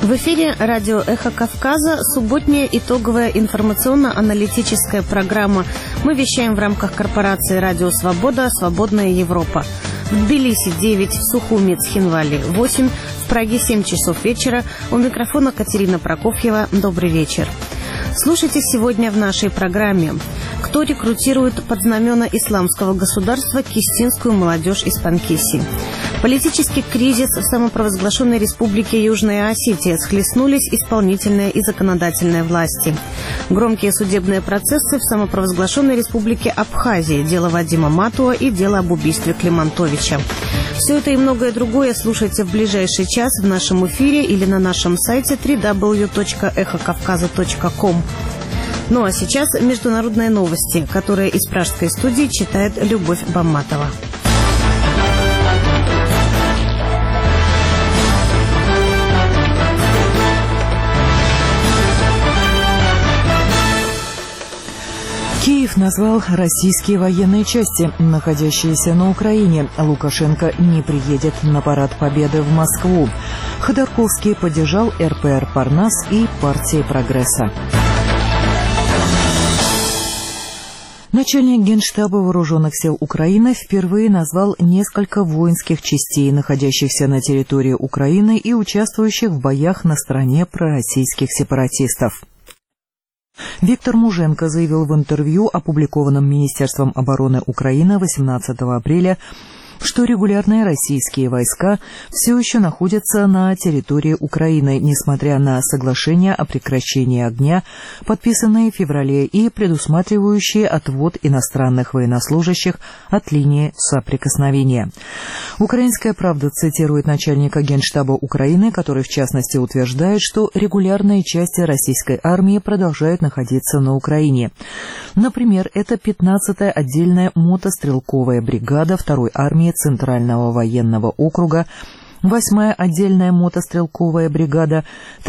В эфире радио «Эхо Кавказа», субботняя итоговая информационно-аналитическая программа. Мы вещаем в рамках корпорации «Радио Свобода», «Свободная Европа». В Тбилиси 9, в Сухуми, Цхинвали 8, в Праге 7 часов вечера. У микрофона Катерина Прокофьева. Добрый вечер. Слушайте сегодня в нашей программе. Кто рекрутирует под знамена исламского государства кистинскую молодежь из Панкиси? Политический кризис в самопровозглашенной республике Южная Осетия. Схлестнулись исполнительная и законодательная власти. Громкие судебные процессы в самопровозглашенной республике Абхазии. Дело Вадима Матуа и дело об убийстве Климантовича. Все это и многое другое слушайте в ближайший час в нашем эфире или на нашем сайте www.эхокавказа.ком. Ну а сейчас международные новости, которые из пражской студии читает Любовь Бамматова. Киев назвал российские военные части, находящиеся на Украине. Лукашенко не приедет на парад Победы в Москву. Ходорковский поддержал РПР «Парнас» и партии «Прогресса». Начальник Генштаба Вооруженных сил Украины впервые назвал несколько воинских частей, находящихся на территории Украины и участвующих в боях на стороне пророссийских сепаратистов. Виктор Муженко заявил в интервью, опубликованном Министерством обороны Украины 18 апреля, что регулярные российские войска все еще находятся на территории Украины, несмотря на соглашения о прекращении огня, подписанные в феврале и предусматривающие отвод иностранных военнослужащих от линии соприкосновения. «Украинская правда» цитирует начальника Генштаба Украины, который в частности утверждает, что регулярные части российской армии продолжают находиться на Украине. Например, это 15-я отдельная мотострелковая бригада 2-й армии Центрального военного округа, 8-я отдельная мотострелковая бригада,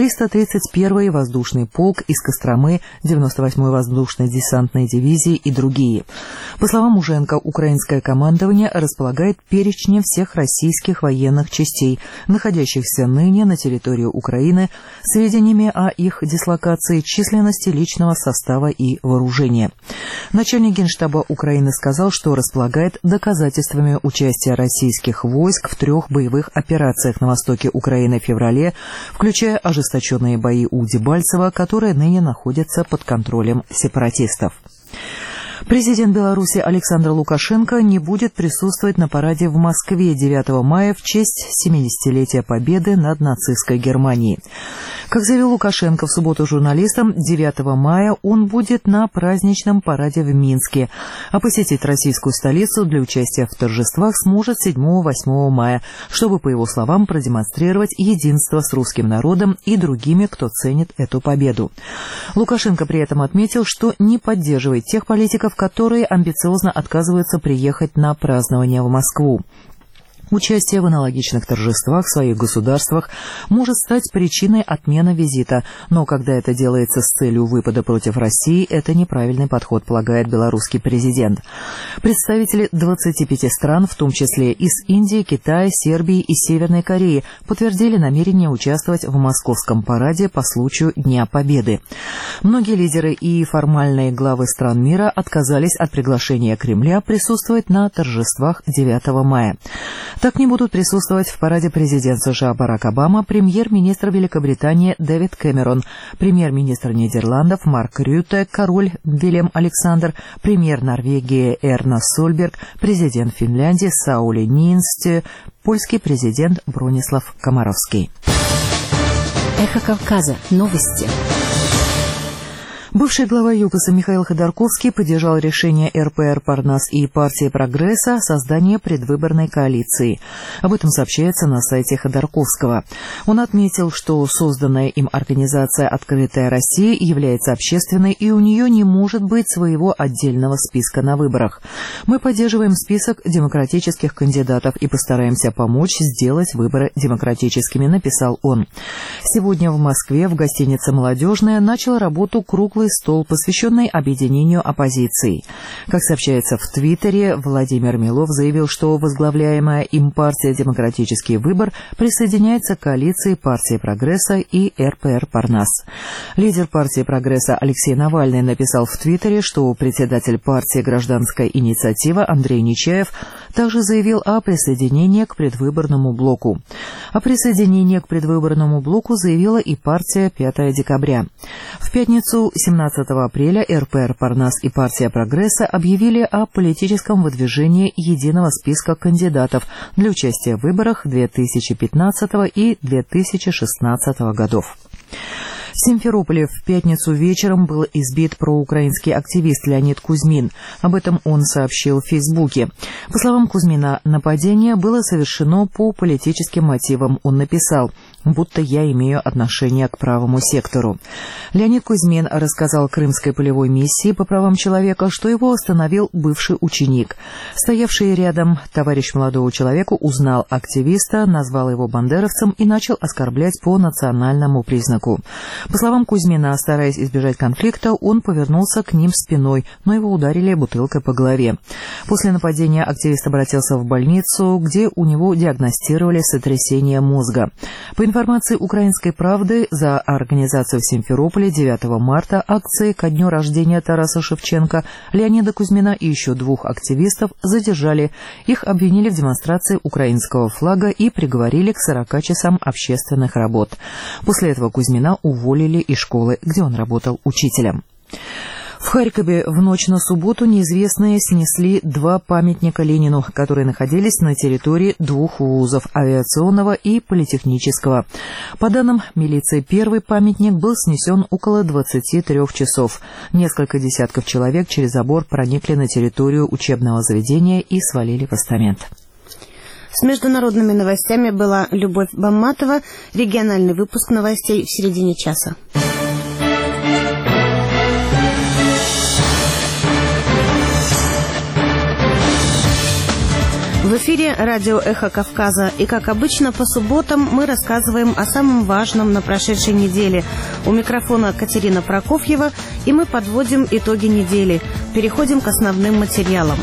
331-й воздушный полк из Костромы, 98-й воздушной десантной дивизии и другие. По словам Муженко, украинское командование располагает перечнем всех российских военных частей, находящихся ныне на территории Украины, сведениями о их дислокации, численности личного состава и вооружения. Начальник Генштаба Украины сказал, что располагает доказательствами участия российских войск в 3 боевых операциях на востоке Украины в феврале, включая ожесточенные бои у Дебальцева, которые ныне находятся под контролем сепаратистов. Президент Беларуси Александр Лукашенко не будет присутствовать на параде в Москве 9 мая в честь 70-летия победы над нацистской Германией. Как заявил Лукашенко в субботу журналистам, 9 мая он будет на праздничном параде в Минске, а посетить российскую столицу для участия в торжествах сможет 7-8 мая, чтобы, по его словам, продемонстрировать единство с русским народом и другими, кто ценит эту победу. Лукашенко при этом отметил, что не поддерживает тех политиков, которые амбициозно отказываются приехать на празднование в Москву. Участие в аналогичных торжествах в своих государствах может стать причиной отмены визита, но когда это делается с целью выпада против России, это неправильный подход, полагает белорусский президент. Представители 25 стран, в том числе из Индии, Китая, Сербии и Северной Кореи, подтвердили намерение участвовать в московском параде по случаю Дня Победы. Многие лидеры и формальные главы стран мира отказались от приглашения Кремля присутствовать на торжествах 9 мая. Так не будут присутствовать в параде президент США Барак Обама, премьер-министр Великобритании Дэвид Кэмерон, премьер-министр Нидерландов Марк Рютте, король Вильям Александр, премьер Норвегии Эрна Сольберг, президент Финляндии Саули Ниинсте, польский президент Бронислав Комаровский. Эхо Кавказа. Новости. Бывший глава ЮКОСа Михаил Ходорковский поддержал решение РПР «Парнас» и партии «Прогресса» о создании предвыборной коалиции. Об этом сообщается на сайте Ходорковского. Он отметил, что созданная им организация «Открытая Россия» является общественной, и у нее не может быть своего отдельного списка на выборах. Мы поддерживаем список демократических кандидатов и постараемся помочь сделать выборы демократическими, написал он. Сегодня в Москве в гостинице «Молодежная» начал работу круглый круглый стол, посвященный объединению оппозиции. Как сообщается в Твиттере, Владимир Милов заявил, что возглавляемая им партия «Демократический выбор» присоединяется к коалиции партии «Прогресса» и РПР «Парнас». Лидер партии «Прогресса» Алексей Навальный написал в Твиттере, что председатель партии «Гражданская инициатива» Андрей Нечаев также заявил о присоединении к предвыборному блоку. О присоединении к предвыборному блоку заявила и партия «5 декабря». В пятницу 17 апреля РПР «Парнас» и партия «Прогресса» объявили о политическом выдвижении единого списка кандидатов для участия в выборах 2015 и 2016 годов. В Симферополе в пятницу вечером был избит проукраинский активист Леонид Кузьмин. Об этом он сообщил в Фейсбуке. По словам Кузьмина, нападение было совершено по политическим мотивам. Он написал, будто я имею отношение к правому сектору. Леонид Кузьмин рассказал Крымской полевой миссии по правам человека, что его остановил бывший ученик. Стоявший рядом товарищ молодого человека узнал активиста, назвал его бандеровцем и начал оскорблять по национальному признаку. По словам Кузьмина, стараясь избежать конфликта, он повернулся к ним спиной, но его ударили бутылкой по голове. После нападения активист обратился в больницу, где у него диагностировали сотрясение мозга. По информации «Украинской правды», за организацию в Симферополе 9 марта акции ко дню рождения Тараса Шевченко Леонида Кузьмина и еще 2 активистов задержали. Их обвинили в демонстрации украинского флага и приговорили к 40 часам общественных работ. После этого Кузьмина уволили из школы, где он работал учителем. В Харькове в ночь на субботу неизвестные снесли 2 памятника Ленину, которые находились на территории 2 вузов – авиационного и политехнического. По данным милиции, первый памятник был снесен около 23 часов. Несколько десятков человек через забор проникли на территорию учебного заведения и свалили постамент. С международными новостями была Любовь Бамматова. Региональный выпуск новостей в середине часа. В эфире радио «Эхо Кавказа». И, как обычно, по субботам мы рассказываем о самом важном на прошедшей неделе. У микрофона Катерина Прокофьева, и мы подводим итоги недели. Переходим к основным материалам.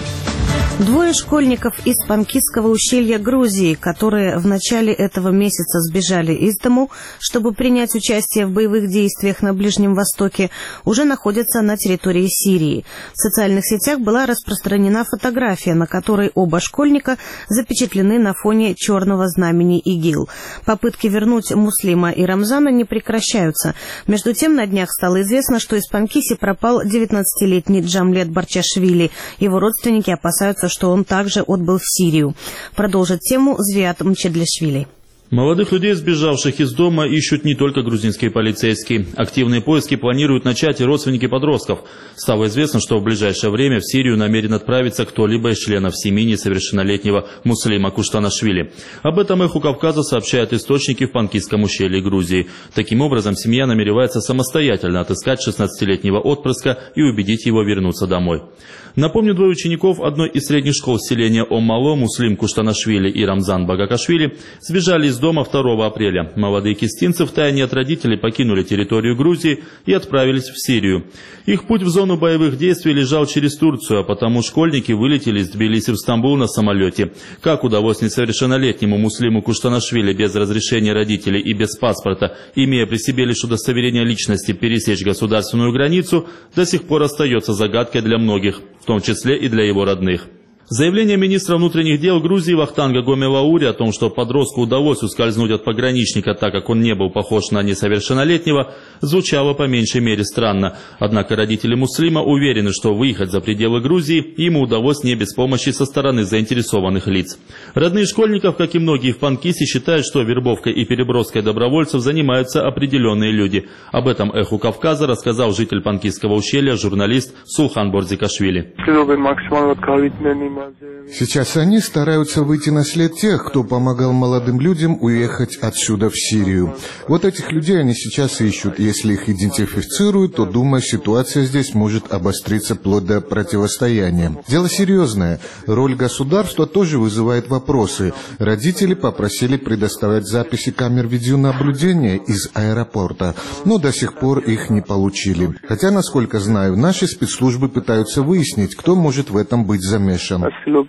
2 школьников из Панкисского ущелья Грузии, которые в начале этого месяца сбежали из дому, чтобы принять участие в боевых действиях на Ближнем Востоке, уже находятся на территории Сирии. В социальных сетях была распространена фотография, на которой оба школьника запечатлены на фоне черного знамени ИГИЛ. Попытки вернуть Муслима и Рамзана не прекращаются. Между тем, на днях стало известно, что из Панкиси пропал 19-летний Джамлет Барчашвили. Его родственники опасаются, что он также отбыл в Сирию. Продолжит тему Звиат Мчедлишвили. Молодых людей, сбежавших из дома, ищут не только грузинские полицейские. Активные поиски планируют начать и родственники подростков. Стало известно, что в ближайшее время в Сирию намерен отправиться кто-либо из членов семьи несовершеннолетнего Муслима Куштанашвили. Об этом «Эху Кавказа» сообщают источники в Панкисском ущелье Грузии. Таким образом, семья намеревается самостоятельно отыскать 16-летнего отпрыска и убедить его вернуться домой. Напомню, 2 учеников одной из средних школ селения Оммало, Муслим Куштанашвили и Рамзан Багакашвили, сбежали из дома 2 апреля. Молодые кистинцы втайне от родителей покинули территорию Грузии и отправились в Сирию. Их путь в зону боевых действий лежал через Турцию, а потому школьники вылетели из Тбилиси в Стамбул на самолете. Как удалось несовершеннолетнему Муслиму Куштанашвили без разрешения родителей и без паспорта, имея при себе лишь удостоверение личности, пересечь государственную границу, до сих пор остается загадкой для многих, в том числе и для его родных. Заявление министра внутренних дел Грузии Вахтанга Гомелаури о том, что подростку удалось ускользнуть от пограничника, так как он не был похож на несовершеннолетнего, звучало по меньшей мере странно. Однако родители Муслима уверены, что выехать за пределы Грузии ему удалось не без помощи со стороны заинтересованных лиц. Родные школьников, как и многие в Панкисе, считают, что вербовкой и переброской добровольцев занимаются определенные люди. Об этом «Эху Кавказа» рассказал житель Панкисского ущелья, журналист Сулхан Борзикашвили. Сейчас они стараются выйти на след тех, кто помогал молодым людям уехать отсюда в Сирию. Вот этих людей они сейчас ищут. Если их идентифицируют, то, думаю, ситуация здесь может обостриться вплоть до противостояния. Дело серьезное. Роль государства тоже вызывает вопросы. Родители попросили предоставить записи камер видеонаблюдения из аэропорта, но до сих пор их не получили. Хотя, насколько знаю, наши спецслужбы пытаются выяснить, кто может в этом быть замешан.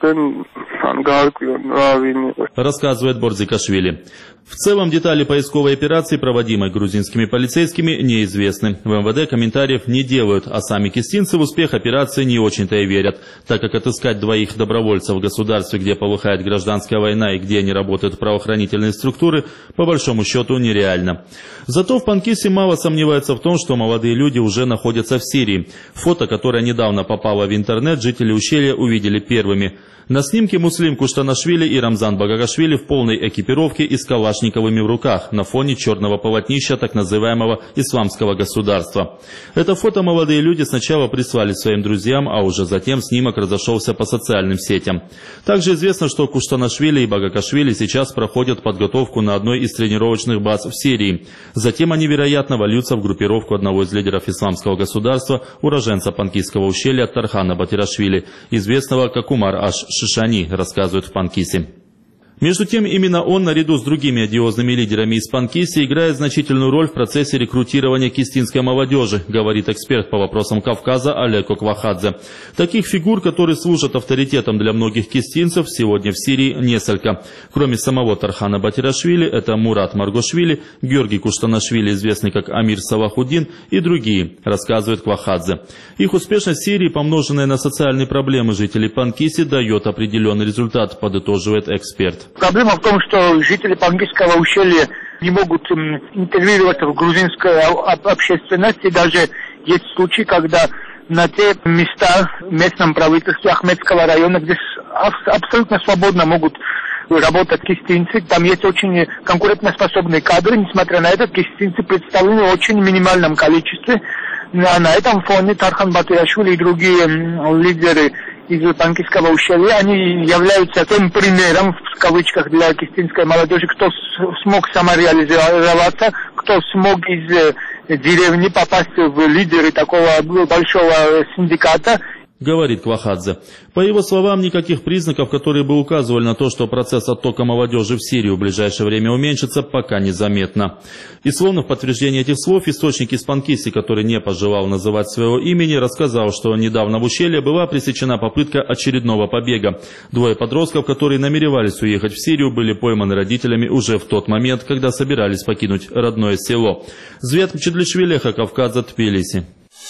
Рассказывает Борзикашвили. В целом детали поисковой операции, проводимой грузинскими полицейскими, неизвестны. В МВД комментариев не делают, а сами кистинцы в успех операции не очень-то и верят, так как отыскать двоих добровольцев в государстве, где полыхает гражданская война и где не работают правоохранительные структуры, по большому счету нереально. Зато в Панкисе мало сомневаются в том, что молодые люди уже находятся в Сирии. Фото, которое недавно попало в интернет, жители ущелья увидели первыми. На снимке Муслим Куштанашвили и Рамзан Багагашвили в полной экипировке и с калашниковыми в руках на фоне черного полотнища так называемого исламского государства. Это фото молодые люди сначала прислали своим друзьям, а уже затем снимок разошелся по социальным сетям. Также известно, что Куштанашвили и Багагашвили сейчас проходят подготовку на одной из тренировочных баз в Сирии. Затем они, вероятно, вольются в группировку одного из лидеров исламского государства, уроженца Панкисского ущелья Тархана Батирашвили, известного как Умар Аш-Шишани, рассказывают в Панкисе. Между тем, именно он, наряду с другими одиозными лидерами из Панкиси, играет значительную роль в процессе рекрутирования кистинской молодежи, говорит эксперт по вопросам Кавказа Олег Оквахадзе. Таких фигур, которые служат авторитетом для многих кистинцев, сегодня в Сирии несколько. Кроме самого Тархана Батирашвили, это Мурат Маргошвили, Георгий Куштанашвили, известный как Амир Салахуддин, и другие, рассказывает Квахадзе. Их успешность в Сирии, помноженная на социальные проблемы жителей Панкиси, дает определенный результат, подытоживает эксперт. Проблема в том, что жители Панкисского ущелья не могут интегрироваться в грузинскую общественность. И даже есть случаи, когда на те места в местном правительстве Ахмедского района, где абсолютно свободно могут работать кистинцы, там есть очень конкурентоспособные кадры. Несмотря на это, кистинцы представлены в очень минимальном количестве. На этом фоне Тархан Батирашвили и другие лидеры из Панкисского ущелья, они являются тем примером, в кавычках, для кистинской молодежи, кто смог самореализоваться, кто смог из деревни попасть в лидеры такого большого синдиката. Говорит Квахадзе. По его словам, никаких признаков, которые бы указывали на то, что процесс оттока молодежи в Сирию в ближайшее время уменьшится, пока незаметно. И словно в подтверждение этих слов, источник из Панкиси, который не пожелал называть своего имени, рассказал, что недавно в ущелье была пресечена попытка очередного побега. Двое подростков, которые намеревались уехать в Сирию, были пойманы родителями уже в тот момент, когда собирались покинуть родное село. Звет Мчедлишвили, Кавказа, Тбилиси.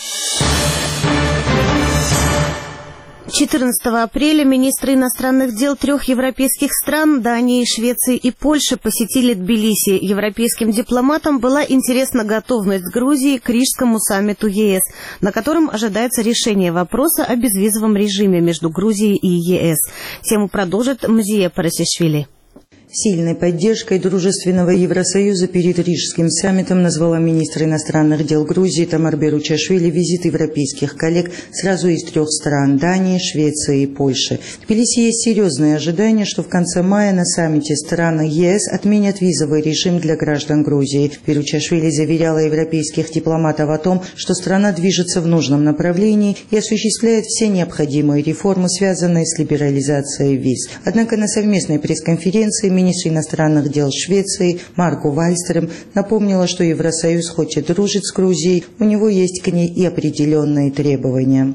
14 апреля министры иностранных дел 3 европейских стран, Дании, Швеции и Польши, посетили Тбилиси. Европейским дипломатам была интересна готовность Грузии к Рижскому саммиту ЕС, на котором ожидается решение вопроса о безвизовом режиме между Грузией и ЕС. Тему продолжит Мзия Парасишвили. Сильной поддержкой дружественного Евросоюза перед Рижским саммитом назвала министр иностранных дел Грузии Тамар Беручашвили визит европейских коллег сразу из 3 стран – Дании, Швеции и Польши. В Тбилиси есть серьезные ожидания, что в конце мая на саммите страны ЕС отменят визовый режим для граждан Грузии. Беручашвили заверяла европейских дипломатов о том, что страна движется в нужном направлении и осуществляет все необходимые реформы, связанные с либерализацией виз. Однако на совместной пресс-конференции министр иностранных дел Швеции Марго Вальстрем напомнила, что Евросоюз хоть и дружит с Грузией, у него есть к ней и определенные требования.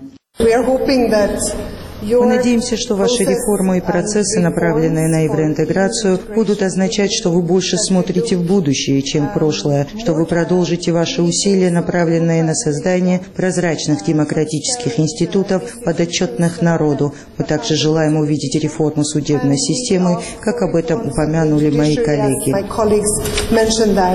Мы надеемся, что ваши реформы и процессы, направленные на евроинтеграцию, будут означать, что вы больше смотрите в будущее, чем в прошлое, что вы продолжите ваши усилия, направленные на создание прозрачных демократических институтов, подотчетных народу. Мы также желаем увидеть реформу судебной системы, как об этом упомянули мои коллеги.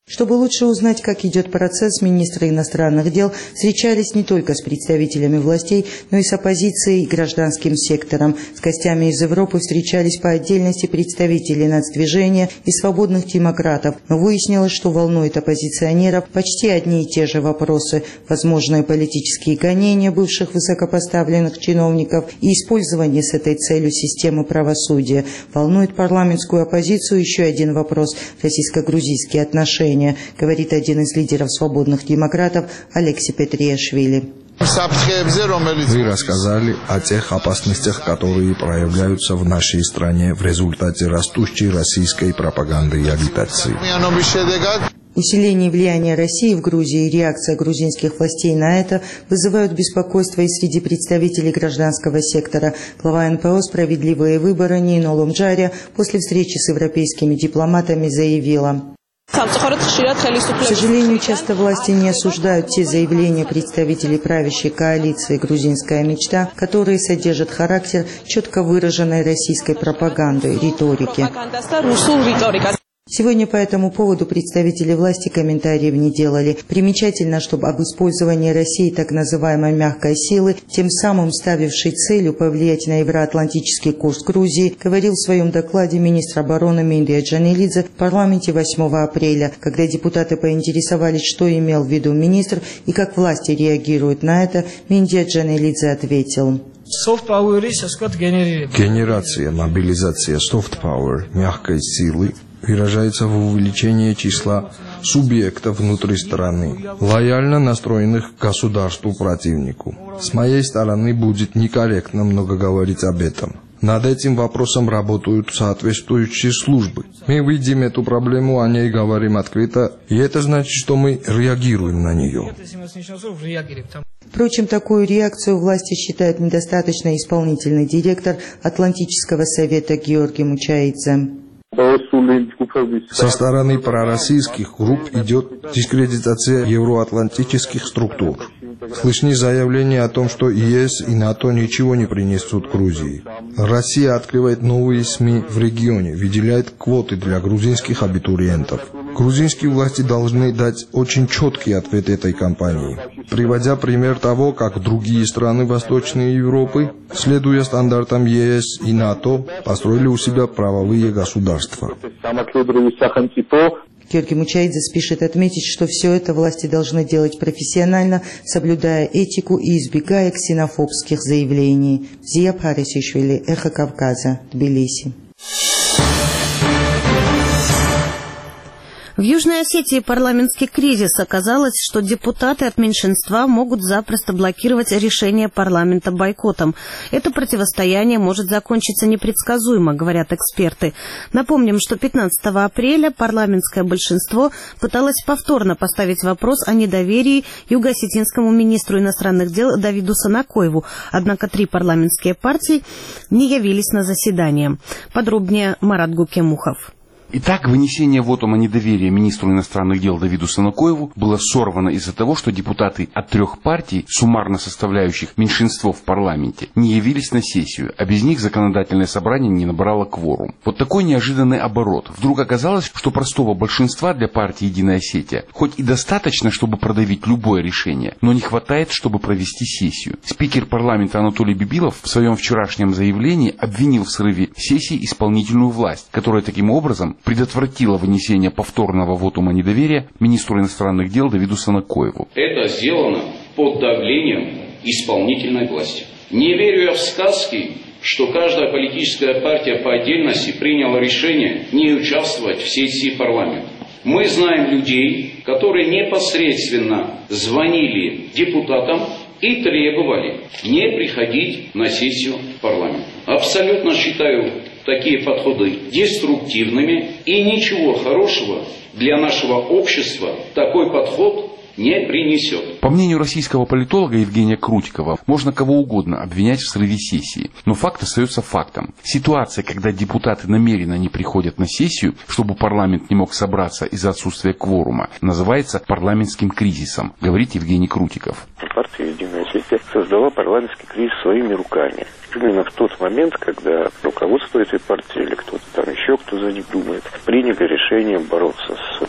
Чтобы лучше узнать, как идет процесс, министры иностранных дел встречались не только с представителями властей, но и с оппозицией и гражданским сектором. С гостями из Европы встречались по отдельности представители нацдвижения и свободных демократов. Но выяснилось, что волнует оппозиционеров почти одни и те же вопросы. Возможные политические гонения бывших высокопоставленных чиновников и использование с этой целью системы правосудия. Волнует парламентскую оппозицию еще один вопрос – российско-грузинские отношения, говорит один из лидеров свободных демократов Алексей Петриашвили. Вы рассказали о тех опасностях, которые проявляются в нашей стране в результате растущей российской пропаганды и агитации. Усиление влияния России в Грузии и реакция грузинских властей на это вызывают беспокойство и среди представителей гражданского сектора. Глава НПО «Справедливые выборы» Нино Ломджария после встречи с европейскими дипломатами заявила: к сожалению, часто власти не осуждают те заявления представителей правящей коалиции «Грузинская мечта», которые содержат характер четко выраженной российской пропаганды, риторики. Сегодня по этому поводу представители власти комментариев не делали. Примечательно, чтобы об использовании России так называемой мягкой силы, тем самым ставившей целью повлиять на евроатлантический курс Грузии, говорил в своем докладе министр обороны Миндия Джанелидзе в парламенте 8 апреля. Когда депутаты поинтересовались, что имел в виду министр и как власти реагируют на это, Миндия Джанелидзе ответил: Генерация, мобилизация soft power, мягкой силы, выражается в увеличении числа субъектов внутри страны, лояльно настроенных к государству-противнику. С моей стороны будет некорректно много говорить об этом. Над этим вопросом работают соответствующие службы. Мы видим эту проблему, о ней говорим открыто, и это значит, что мы реагируем на нее. Впрочем, такую реакцию власти считает недостаточно исполнительный директор Атлантического совета Георгий Мучаидзе. Со стороны пророссийских групп идет дискредитация евроатлантических структур. Слышны заявления о том, что ЕС и НАТО ничего не принесут Грузии. Россия открывает новые СМИ в регионе, выделяет квоты для грузинских абитуриентов. Грузинские власти должны дать очень четкий ответ этой кампании, приводя пример того, как другие страны Восточной Европы, следуя стандартам ЕС и НАТО, построили у себя правовые государства. Георгий Мучаидзе спешит отметить, что все это власти должны делать профессионально, соблюдая этику и избегая ксенофобских заявлений. Зия Парисишвили, Эхо Кавказа, Тбилиси. В Южной Осетии парламентский кризис. Оказалось, что депутаты от меньшинства могут запросто блокировать решение парламента бойкотом. Это противостояние может закончиться непредсказуемо, говорят эксперты. Напомним, что 15 апреля парламентское большинство пыталось повторно поставить вопрос о недоверии юго-осетинскому министру иностранных дел Давиду Санакоеву. Однако 3 парламентские партии не явились на заседание. Подробнее Марат Гукемухов. Итак, вынесение вотума недоверия министру иностранных дел Давиду Санакоеву было сорвано из-за того, что депутаты от 3 партий, суммарно составляющих меньшинство в парламенте, не явились на сессию, а без них законодательное собрание не набрало кворум. Вот такой неожиданный оборот. Вдруг оказалось, что простого большинства для партии «Единая Осетия» хоть и достаточно, чтобы продавить любое решение, но не хватает, чтобы провести сессию. Спикер парламента Анатолий Бибилов в своем вчерашнем заявлении обвинил в срыве сессии исполнительную власть, которая таким образом предотвратила вынесение повторного вотума недоверия министру иностранных дел Давиду Санакоеву. Это сделано под давлением исполнительной власти. Не верю я в сказки, что каждая политическая партия по отдельности приняла решение не участвовать в сессии парламента. Мы знаем людей, которые непосредственно звонили депутатам и требовали не приходить на сессию парламента. Абсолютно считаю такие подходы деструктивными, и ничего хорошего для нашего общества такой подход не принесет. По мнению российского политолога Евгения Крутикова, можно кого угодно обвинять в срыве сессии, но факт остается фактом. Ситуация, когда депутаты намеренно не приходят на сессию, чтобы парламент не мог собраться из-за отсутствия кворума, называется парламентским кризисом, говорит Евгений Крутиков. Партия «Единая Осетия» создала парламентский кризис своими руками. Именно в тот момент, когда руководство этой партии или кто-то там еще, кто за них думает, приняли решение бороться с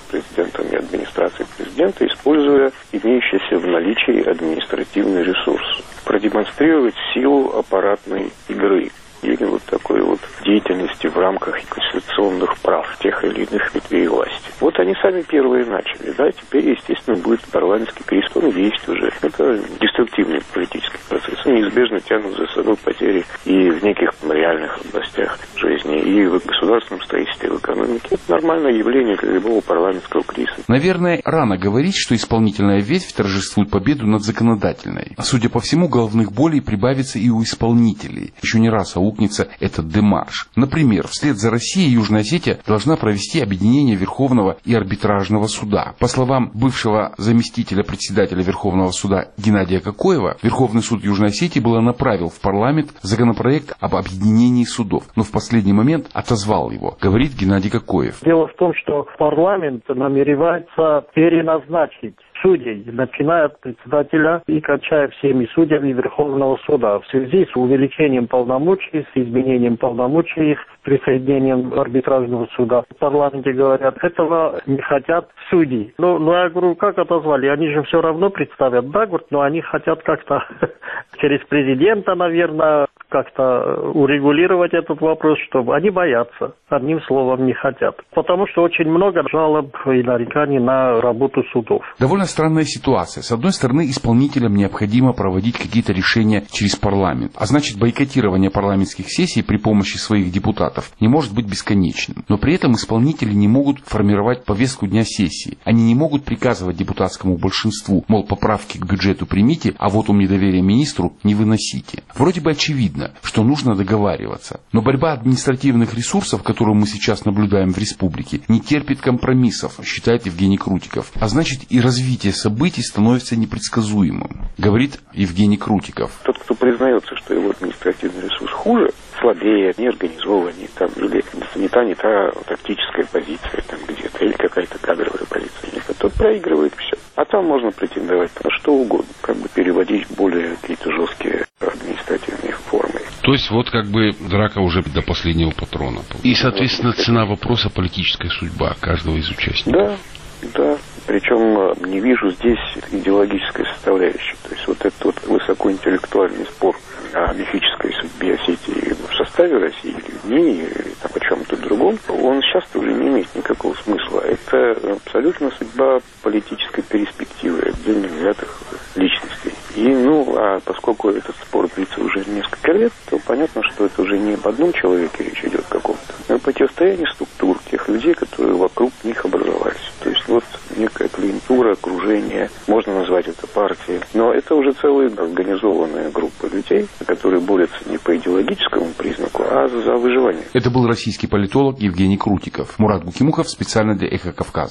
президентом и администрацией президента, используя имеющийся в наличии административный ресурс, продемонстрировать силу аппаратной игры или вот такой вот деятельности в рамках конституционных прав тех или иных ветвей власти. Вот они сами первые начали, да, теперь, естественно, будет парламентский кризис, он есть уже. Это деструктивный политический процесс, неизбежно тянут за собой потери и в неких реальных областях жизни, и в государственном строительстве, и в экономике. Это нормальное явление для любого парламентского кризиса. Наверное, рано говорить, что исполнительная ветвь торжествует победу над законодательной. Судя по всему, головных болей прибавится и у исполнителей. Еще не раз аукнется этот демарш. Например, вслед за Россией Южная Осетия должна провести объединение Верховного и арбитражного суда. По словам бывшего заместителя председателя Верховного суда Геннадия Кокоева, Верховный суд Южной Осетии было направил в парламент законопроект об объединении судов, но в последний момент отозвал его, говорит Геннадий Кокоев. Дело в том, что парламент намеревается переназначить судей, начиная от председателя и кончая всеми судьями Верховного суда. В связи с увеличением полномочий, с изменением полномочий их, присоединением арбитражного суда. В парламенте говорят, этого не хотят судьи. Ну, я говорю, как отозвали? Они же все равно представят, да, говорят, но они хотят как-то через президента, наверное, как-то урегулировать этот вопрос, чтобы они боятся, одним словом не хотят. Потому что очень много жалоб и нареканий на работу судов. Довольно странная ситуация. С одной стороны, исполнителям необходимо проводить какие-то решения через парламент. А значит, бойкотирование парламентских сессий при помощи своих депутатов не может быть бесконечным. Но при этом исполнители не могут формировать повестку дня сессии. Они не могут приказывать депутатскому большинству, мол, поправки к бюджету примите, а вот недоверие министру не выносите. Вроде бы очевидно, что нужно договариваться. Но борьба административных ресурсов, которую мы сейчас наблюдаем в республике, не терпит компромиссов, считает Евгений Крутиков. А значит, и развитие событий становится непредсказуемым, говорит Евгений Крутиков. Тот, кто признается, что его административный ресурс хуже, слабее, неорганизованнее, там, или не та тактическая позиция там где-то, или какая-то кадровая позиция, тот проигрывает все. А там можно претендовать на что угодно, как бы переводить в более какие-то жесткие административные формы. То есть вот как бы драка уже до последнего патрона. И, соответственно, цена вопроса — политическая судьба каждого из участников. Да. Причем не вижу здесь идеологической составляющей. То есть вот этот вот высокоинтеллектуальный спор о мифической судьбе Осетии в составе России или в ней, или там, о чем-то другом, он сейчас-то уже не имеет никакого смысла. Это абсолютно судьба политической перспективы отдельно взятых личностей. И, а поскольку этот спор длится уже несколько лет, то понятно, что это уже не об одном человеке речь идет каком-то, а о противостоянии структур, тех людей, которые вокруг них образовались. То есть вот некая клиентура, окружение, можно назвать это партией, но это уже целая организованная группа людей, которые борются не по идеологическому признаку, а за выживание. Это был российский политолог Евгений Крутиков. Мурат Гукимухов специально для «Эхо Кавказа».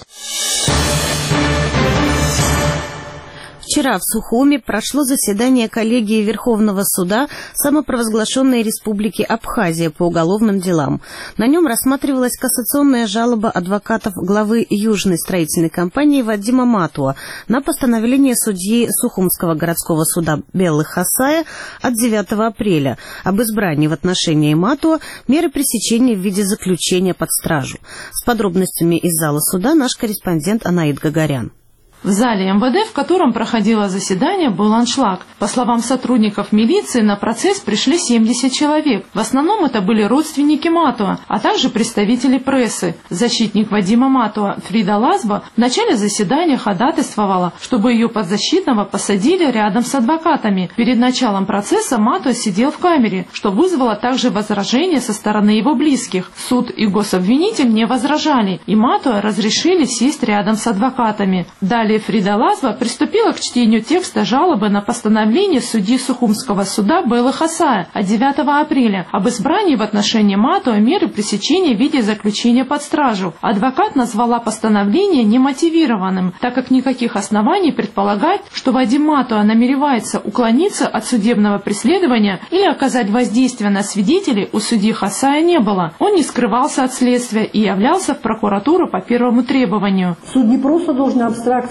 Вчера в Сухуми прошло заседание коллегии Верховного суда самопровозглашенной Республики Абхазия по уголовным делам. На нем рассматривалась кассационная жалоба адвокатов главы Южной строительной компании Вадима Матуа на постановление судьи Сухумского городского суда Беллы Хасая от 9 апреля об избрании в отношении Матуа меры пресечения в виде заключения под стражу. С подробностями из зала суда наш корреспондент Анаид Гагарян. В зале МВД, в котором проходило заседание, был аншлаг. По словам сотрудников милиции, на процесс пришли 70 человек. В основном это были родственники Матуа, а также представители прессы. Защитник Вадима Матуа Фрида Лазба в начале заседания ходатайствовала, чтобы ее подзащитного посадили рядом с адвокатами. Перед началом процесса Матуа сидел в камере, что вызвало также возражения со стороны его близких. Суд и гособвинитель не возражали, и Матуа разрешили сесть рядом с адвокатами. Далее Фрида Лазба приступила к чтению текста жалобы на постановление судьи Сухумского суда Беллы Хасая от 9 апреля об избрании в отношении Матуа меры пресечения в виде заключения под стражу. Адвокат назвала постановление немотивированным, так как никаких оснований предполагать, что Вадим Матуа намеревается уклониться от судебного преследования или оказать воздействие на свидетелей, у судьи Хасая не было. Он не скрывался от следствия и являлся в прокуратуру по первому требованию. Суд не просто должен абстракции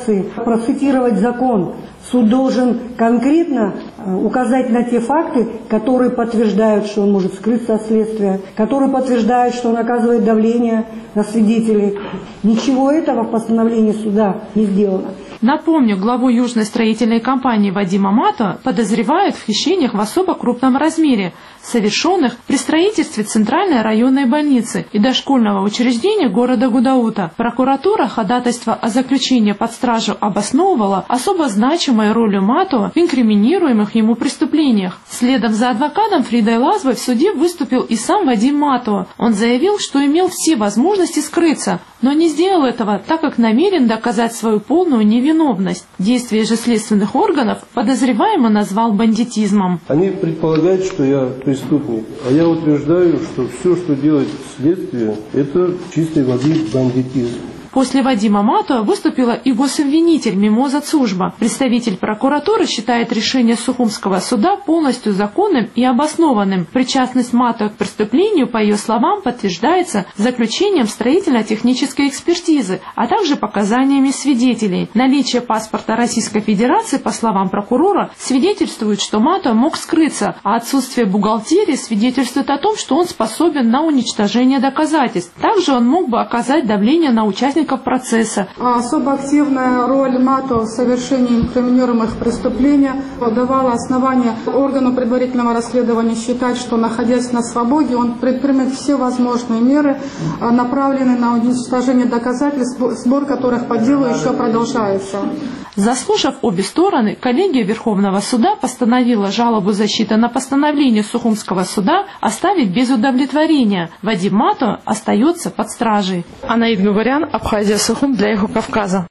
реакции процитировать закон. Суд должен конкретно указать на те факты, которые подтверждают, что он может скрыться от следствия, которые подтверждают, что он оказывает давление на свидетелей. Ничего этого в постановлении суда не сделано. Напомню, главу Южной строительной компании Вадима Матова подозревают в хищениях в особо крупном размере, совершенных при строительстве Центральной районной больницы и дошкольного учреждения города Гудаута. Прокуратура ходатайство о заключении под стражу обосновывала особо значимой ролью Матова в инкриминируемых ему преступлениях. Следом за адвокатом Фридой Лазвой в суде выступил и сам Вадим Матова. Он заявил, что имел все возможности скрыться, но не сделал этого, так как намерен доказать свою полную невиновность. Действия же следственных органов подозреваемый назвал бандитизмом. Они предполагают, что я преступник, а я утверждаю, что все, что делает следствие, это чистой воды бандитизм. После Вадима Матова выступила и гособвинитель Мимоза Цужба. Представитель прокуратуры считает решение Сухумского суда полностью законным и обоснованным. Причастность Матова к преступлению, по ее словам, подтверждается заключением строительно-технической экспертизы, а также показаниями свидетелей. Наличие паспорта Российской Федерации, по словам прокурора, свидетельствует, что Матов мог скрыться, а отсутствие бухгалтерии свидетельствует о том, что он способен на уничтожение доказательств. Также он мог бы оказать давление на участников процесса. Особо активная роль Матова в совершении инкриминируемых преступлений давала основание органу предварительного расследования считать, что, находясь на свободе, он предпримет все возможные меры, направленные на уничтожение доказательств, сбор которых по делу еще продолжается. Заслушав обе стороны, коллегия Верховного суда постановила жалобу защиты на постановление Сухумского суда оставить без удовлетворения. Вадим Матов остается под стражей. Анаид Гугарян, Абхазия, Сухум для Эхо Кавказа.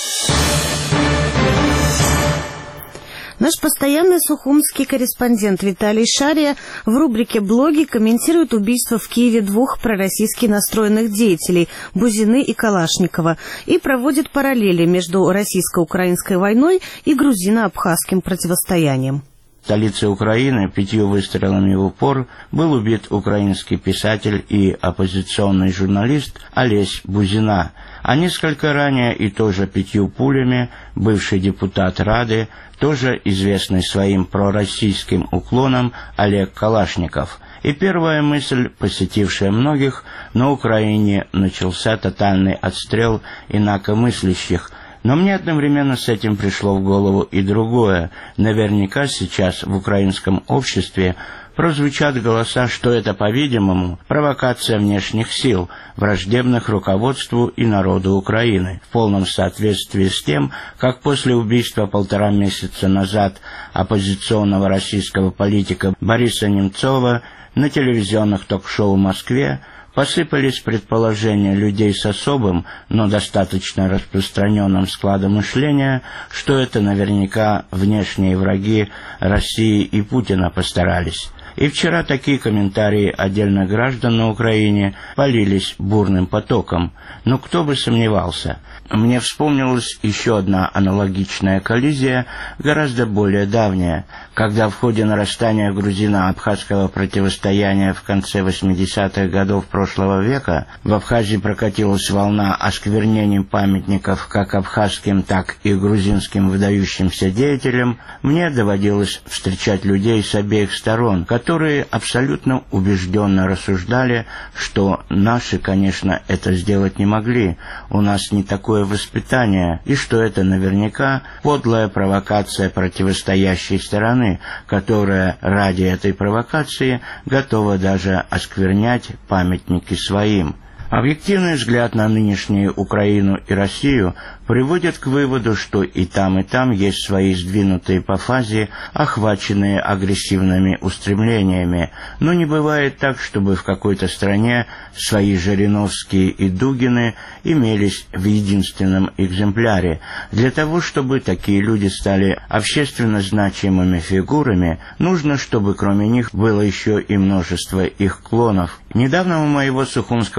Наш постоянный сухумский корреспондент Виталий Шария в рубрике «Блоги» комментирует убийство в Киеве двух пророссийски настроенных деятелей – Бузины и Калашникова, и проводит параллели между российско-украинской войной и грузино-абхазским противостоянием. В столице Украины 5 выстрелами в упор был убит украинский писатель и оппозиционный журналист Олесь Бузина, а несколько ранее и тоже 5 пулями бывший депутат Рады, тоже известный своим пророссийским уклоном Олег Калашников. И первая мысль, посетившая многих: на Украине начался тотальный отстрел инакомыслящих. Но мне одновременно с этим пришло в голову и другое. Наверняка сейчас в украинском обществе прозвучат голоса, что это, по-видимому, провокация внешних сил, враждебных руководству и народу Украины, в полном соответствии с тем, как после убийства 1,5 месяца назад оппозиционного российского политика Бориса Немцова на телевизионных ток-шоу в Москве посыпались предположения людей с особым, но достаточно распространенным складом мышления, что это наверняка внешние враги России и Путина постарались. И вчера такие комментарии отдельных граждан на Украине полились бурным потоком. Но кто бы сомневался. Мне вспомнилась еще одна аналогичная коллизия, гораздо более давняя, когда в ходе нарастания грузино-абхазского противостояния в конце 80-х годов прошлого века в Абхазии прокатилась волна осквернений памятников как абхазским, так и грузинским выдающимся деятелям. Мне доводилось встречать людей с обеих сторон, которые абсолютно убежденно рассуждали, что наши, конечно, это сделать не могли, у нас не такое воспитание, и что это наверняка подлая провокация противостоящей стороны, которая ради этой провокации готова даже осквернять памятники своим. Объективный взгляд на нынешнюю Украину и Россию приводит к выводу, что и там есть свои сдвинутые по фазе, охваченные агрессивными устремлениями. Но не бывает так, чтобы в какой-то стране свои Жириновские и Дугины имелись в единственном экземпляре. Для того, чтобы такие люди стали общественно значимыми фигурами, нужно, чтобы кроме них было еще и множество их клонов. Недавно у моего сухумского приятеля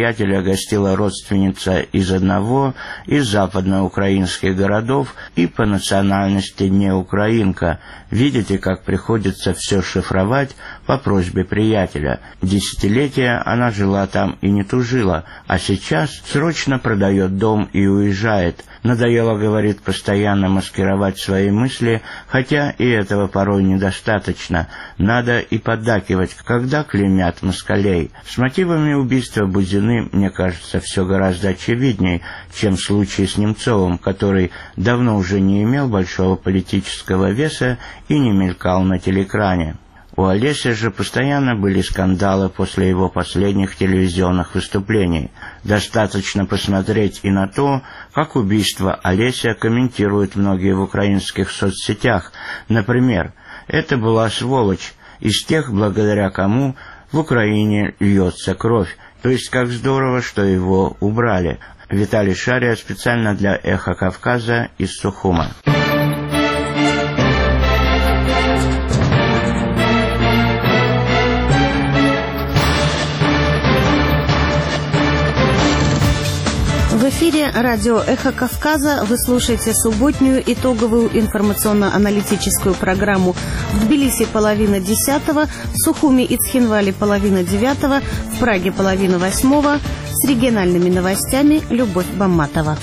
приятеля гостила родственница из одного из западноукраинских городов и по национальности не украинка. Видите, как приходится все шифровать по просьбе приятеля. Десятилетия она жила там и не тужила, а сейчас срочно продает дом и уезжает. Надоело, говорит, постоянно маскировать свои мысли, хотя и этого порой недостаточно. Надо и поддакивать, когда клеймят москалей. С мотивами убийства Бузины, мне кажется, все гораздо очевидней, чем в случае с Немцовым, который давно уже не имел большого политического веса и не мелькал на телеэкране. У Олеся же постоянно были скандалы после его последних телевизионных выступлений. Достаточно посмотреть и на то, как убийство Олеся комментируют многие в украинских соцсетях. Например, «Это была сволочь, из тех, благодаря кому в Украине льется кровь», то есть как здорово, что его убрали. Виталий Шария специально для «Эхо Кавказа» из Сухума. В эфире радио «Эхо Кавказа». Вы слушаете субботнюю итоговую информационно-аналитическую программу в Тбилиси 9:30, в Сухуме и Цхинвале 9:30, в Праге 7:30. С региональными новостями Любовь Бамматова.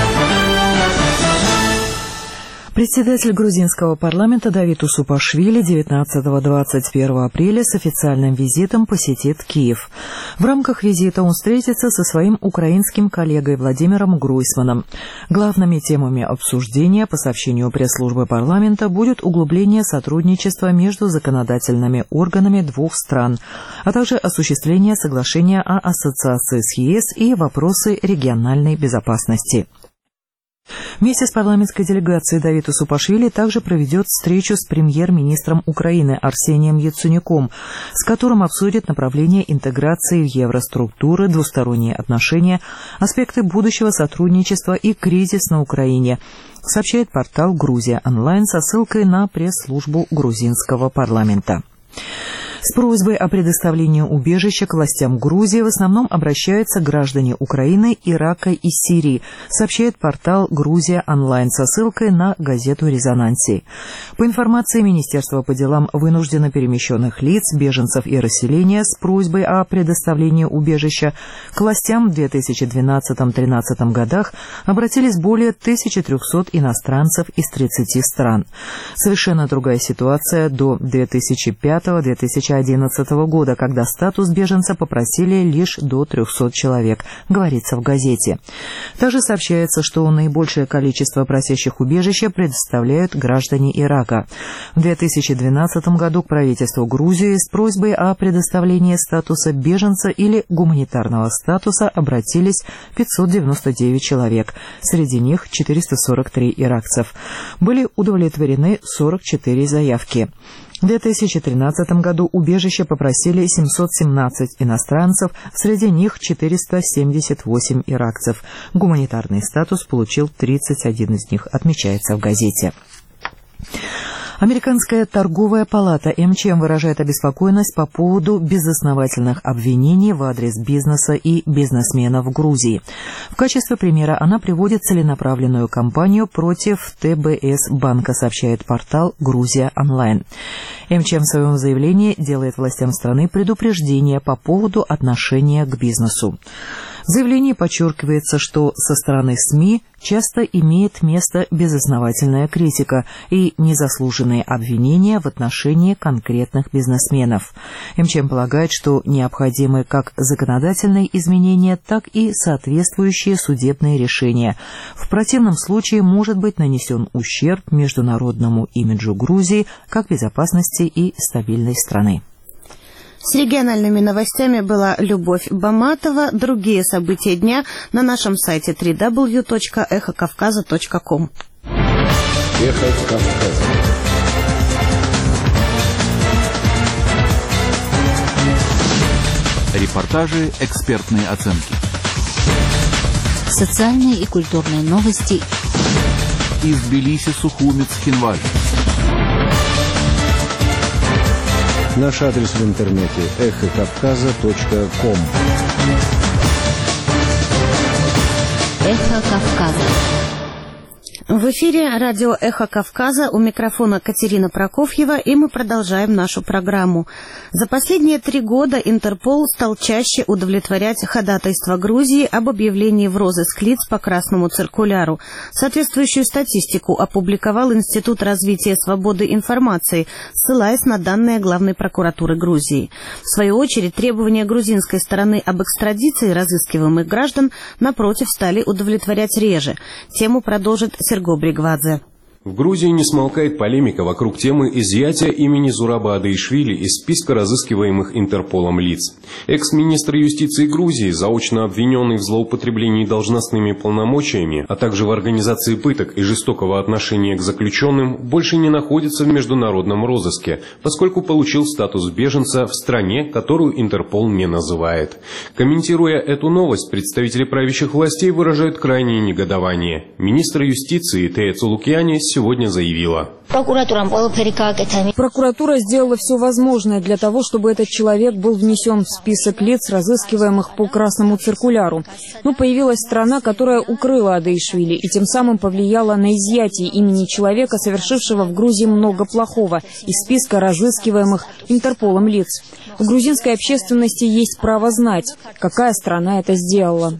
Председатель грузинского парламента Давид Усупашвили 19-21 апреля с официальным визитом посетит Киев. В рамках визита он встретится со своим украинским коллегой Владимиром Гройсманом. Главными темами обсуждения, по сообщению пресс-службы парламента, будет углубление сотрудничества между законодательными органами двух стран, а также осуществление соглашения о ассоциации с ЕС и вопросы региональной безопасности. Вместе с парламентской делегацией Давид Усупашвили также проведет встречу с премьер-министром Украины Арсением Яценюком, с которым обсудит направление интеграции в евроструктуры, двусторонние отношения, аспекты будущего сотрудничества и кризис на Украине, сообщает портал «Грузия онлайн» со ссылкой на пресс-службу грузинского парламента. С просьбой о предоставлении убежища к властям Грузии в основном обращаются граждане Украины, Ирака и Сирии, сообщает портал «Грузия онлайн» со ссылкой на газету «Резонанси». По информации Министерства по делам вынужденно перемещенных лиц, беженцев и расселения с просьбой о предоставлении убежища к властям в 2012-2013 годах обратились более 1300 иностранцев из 30 стран. Совершенно другая ситуация до 2005-2011 года, когда статус беженца попросили лишь до 300 человек, говорится в газете. Также сообщается, что наибольшее количество просящих убежища предоставляют граждане Ирака. В 2012 году к правительству Грузии с просьбой о предоставлении статуса беженца или гуманитарного статуса обратились 599 человек, среди них 443 иракцев. Были удовлетворены 44 заявки. В 2013 году убежище попросили 717 иностранцев, среди них 478 иракцев. Гуманитарный статус получил 31 из них, отмечается в газете. Американская торговая палата МЧМ выражает обеспокоенность по поводу безосновательных обвинений в адрес бизнеса и бизнесменов в Грузии. В качестве примера она приводит целенаправленную кампанию против ТБС банка, сообщает портал «Грузия онлайн». МЧМ в своем заявлении делает властям страны предупреждение по поводу отношения к бизнесу. В заявлении подчеркивается, что со стороны СМИ часто имеет место безосновательная критика и незаслуженные обвинения в отношении конкретных бизнесменов. МЧМ полагает, что необходимы как законодательные изменения, так и соответствующие судебные решения. В противном случае может быть нанесен ущерб международному имиджу Грузии как безопасности и стабильной страны. С региональными новостями была Любовь Бамматова. Другие события дня на нашем сайте www.эхокавказа.ком. Эхо Кавказа. Репортажи, экспертные оценки. Социальные и культурные новости. Из Тбилиси, Сухуми, Цхинвале. Наш адрес в интернете эхокавказа.ком. Эхо Кавказа. В эфире радио «Эхо Кавказа», у микрофона Катерина Прокофьева, и мы продолжаем нашу программу. За последние 3 года Интерпол стал чаще удовлетворять ходатайства Грузии об объявлении в розыск лиц по красному циркуляру. Соответствующую статистику опубликовал Институт развития свободы информации, ссылаясь на данные Главной прокуратуры Грузии. В свою очередь, требования грузинской стороны об экстрадиции разыскиваемых граждан, напротив, стали удовлетворять реже. Тему продолжит Серго Бригвадзе. В Грузии не смолкает полемика вокруг темы изъятия имени Зураба Адаишвили из списка разыскиваемых Интерполом лиц. Экс-министр юстиции Грузии, заочно обвиненный в злоупотреблении должностными полномочиями, а также в организации пыток и жестокого отношения к заключенным, больше не находится в международном розыске, поскольку получил статус беженца в стране, которую Интерпол не называет. Комментируя эту новость, представители правящих властей выражают крайнее негодование. Министр юстиции Тея Цулукьяни сегодня заявила: прокуратура сделала все возможное для того, чтобы этот человек был внесен в список лиц, разыскиваемых по красному циркуляру. Но появилась страна, которая укрыла Адаишвили и тем самым повлияла на изъятие имени человека, совершившего в Грузии много плохого, из списка разыскиваемых Интерполом лиц. У грузинской общественности есть право знать, какая страна это сделала.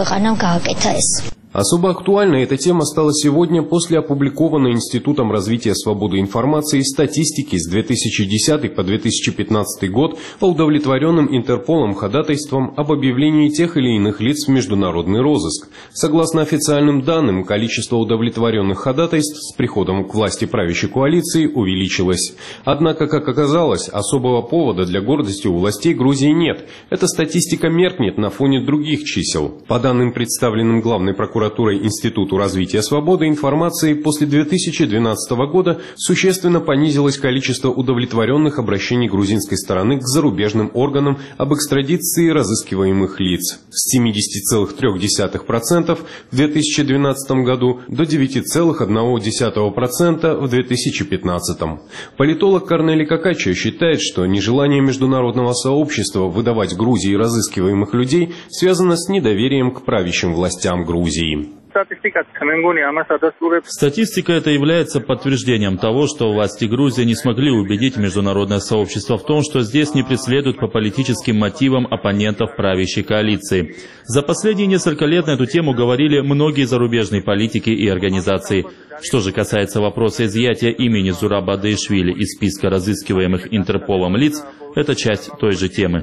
Особо актуальной эта тема стала сегодня после опубликованной Институтом развития свободы информации статистики с 2010 по 2015 год по удовлетворенным Интерполом ходатайствам об объявлении тех или иных лиц в международный розыск. Согласно официальным данным, количество удовлетворенных ходатайств с приходом к власти правящей коалиции увеличилось. Однако, как оказалось, особого повода для гордости у властей Грузии нет. Эта статистика меркнет на фоне других чисел. По данным, представленным Главной прокуратурой Институту развития свободы информации, после 2012 года существенно понизилось количество удовлетворенных обращений грузинской стороны к зарубежным органам об экстрадиции разыскиваемых лиц с 70,3% в 2012 году до 9,1% в 2015. Политолог Корнели Какачо считает, что нежелание международного сообщества выдавать Грузии разыскиваемых людей связано с недоверием к правящим властям Грузии. Статистика это является подтверждением того, что власти Грузии не смогли убедить международное сообщество в том, что здесь не преследуют по политическим мотивам оппонентов правящей коалиции. За последние несколько лет на эту тему говорили многие зарубежные политики и организации. Что же касается вопроса изъятия имени Зураба Адаишвили из списка разыскиваемых Интерполом лиц, это часть той же темы.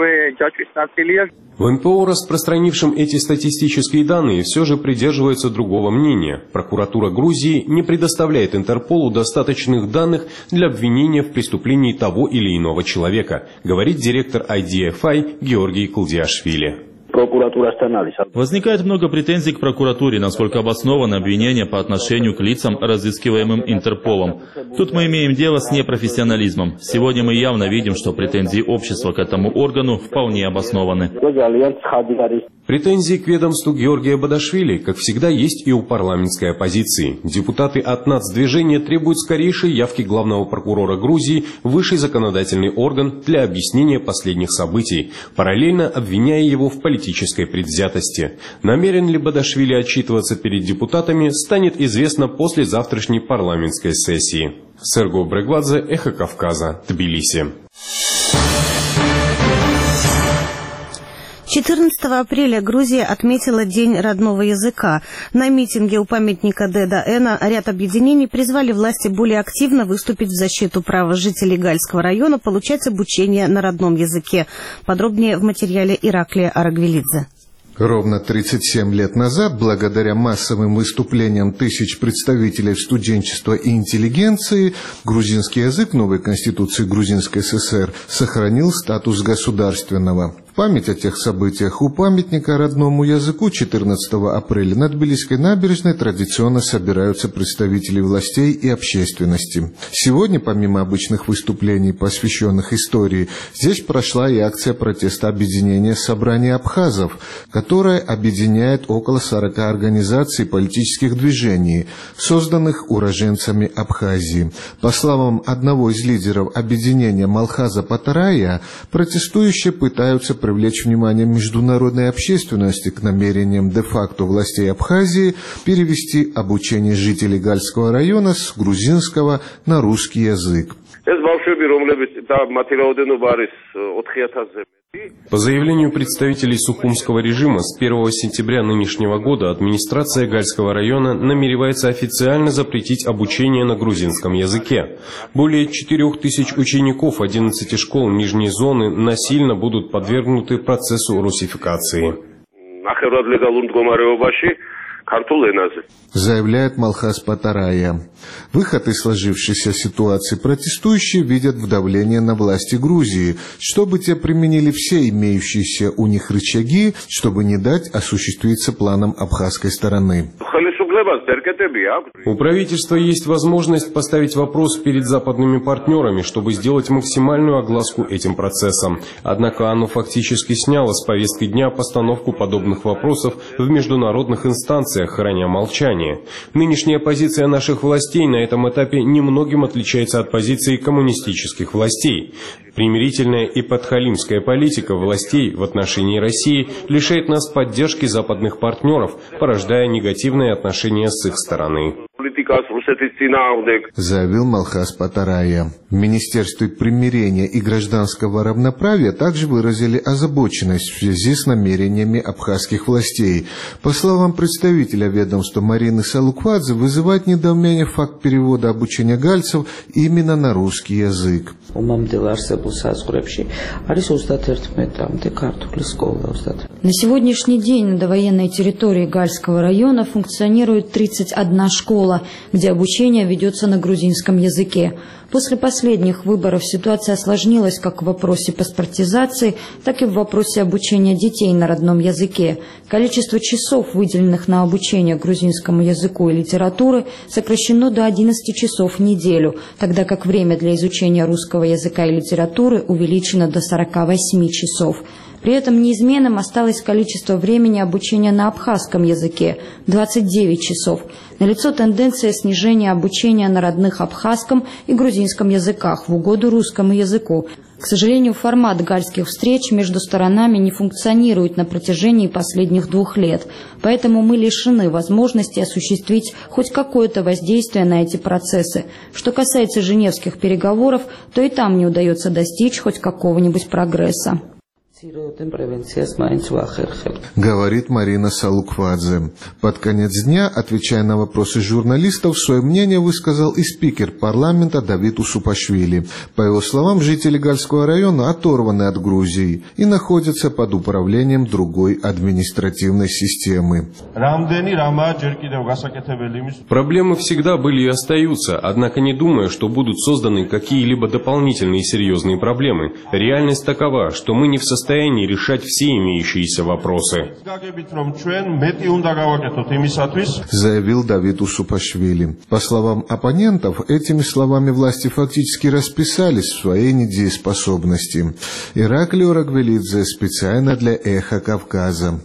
В НПО, распространившем эти статистические данные, все же придерживается другого мнения. Прокуратура Грузии не предоставляет Интерполу достаточных данных для обвинения в преступлении того или иного человека, говорит директор IDFI Георгий Кулдиашвили. Возникает много претензий к прокуратуре, насколько обосновано обвинение по отношению к лицам, разыскиваемым Интерполом. Тут мы имеем дело с непрофессионализмом. Сегодня мы явно видим, что претензии общества к этому органу вполне обоснованы. Претензии к ведомству Георгия Бадашвили, как всегда, есть и у парламентской оппозиции. Депутаты от нацдвижения требуют скорейшей явки главного прокурора Грузии в высший законодательный орган для объяснения последних событий, параллельно обвиняя его в политической предвзятости. Намерен ли Бадашвили отчитываться перед депутатами, станет известно после завтрашней парламентской сессии. Серго Бригвадзе, Эхо Кавказа, Тбилиси. 14 апреля Грузия отметила День родного языка. На митинге у памятника Деда Эна ряд объединений призвали власти более активно выступить в защиту права жителей Гальского района получать обучение на родном языке. Подробнее в материале Ираклия Арагвелидзе. Ровно 37 лет назад, благодаря массовым выступлениям тысяч представителей студенчества и интеллигенции, грузинский язык в новой Конституции Грузинской ССР сохранил статус государственного. В память о тех событиях у памятника родному языку 14 апреля на Тбилисской набережной традиционно собираются представители властей и общественности. Сегодня, помимо обычных выступлений, посвященных истории, здесь прошла и акция протеста объединения собрания абхазов, которая объединяет около 40 организаций и политических движений, созданных уроженцами Абхазии. По словам одного из лидеров объединения Малхаза Патарая, протестующие пытаются привлечь внимание международной общественности к намерениям де-факто властей Абхазии перевести обучение жителей Гальского района с грузинского на русский язык. По заявлению представителей Сухумского режима, с 1 сентября нынешнего года администрация Гальского района намеревается официально запретить обучение на грузинском языке. Более 4000 учеников 11 школ нижней зоны насильно будут подвергнуты процессу русификации. Заявляет Малхас Патарая. Выход из сложившейся ситуации протестующие видят в давлении на власти Грузии, чтобы те применили все имеющиеся у них рычаги, чтобы не дать осуществиться планам абхазской стороны. У правительства есть возможность поставить вопрос перед западными партнерами, чтобы сделать максимальную огласку этим процессам. Однако оно фактически сняло с повестки дня постановку подобных вопросов в международных инстанциях, храня молчание. Нынешняя позиция наших властей на этом этапе немногим отличается от позиции коммунистических властей. Примирительная и подхалимская политика властей в отношении России лишает нас поддержки западных партнеров, порождая негативные отношения с их стороны. Заявил Малхас Патарая. В Министерстве примирения и гражданского равноправия также выразили озабоченность в связи с намерениями абхазских властей. По словам представителя ведомства Марины Салуквадзе, вызывает недоумение факт перевода обучения гальцев именно на русский язык. На сегодняшний день на довоенной территории Гальского района функционирует 31 школа, где обучение ведется на грузинском языке. После последних выборов ситуация осложнилась как в вопросе паспортизации, так и в вопросе обучения детей на родном языке. Количество часов, выделенных на обучение грузинскому языку и литературы, сокращено до 11 часов в неделю, тогда как время для изучения русского языка и литературы увеличено до 48 часов. При этом неизменным осталось количество времени обучения на абхазском языке – 29 часов. Налицо тенденция снижения обучения на родных абхазском и грузинском языках в угоду русскому языку. К сожалению, формат гальских встреч между сторонами не функционирует на протяжении последних 2 лет, поэтому мы лишены возможности осуществить хоть какое-то воздействие на эти процессы. Что касается женевских переговоров, то и там не удается достичь хоть какого-нибудь прогресса. Говорит Марина Салуквадзе. Под конец дня, отвечая на вопросы журналистов, свое мнение высказал и спикер парламента Давид Усупашвили. По его словам, жители Гальского района оторваны от Грузии и находятся под управлением другой административной системы. Проблемы всегда были и остаются, однако не думаю, что будут созданы какие-либо дополнительные серьезные проблемы. Реальность такова, что мы не в состоянии решать все имеющиеся вопросы. Заявил Давид Усупашвили. По словам оппонентов, этими словами власти фактически расписались в своей недееспособности. Ираклий Рагвелидзе специально для «Эхо Кавказа».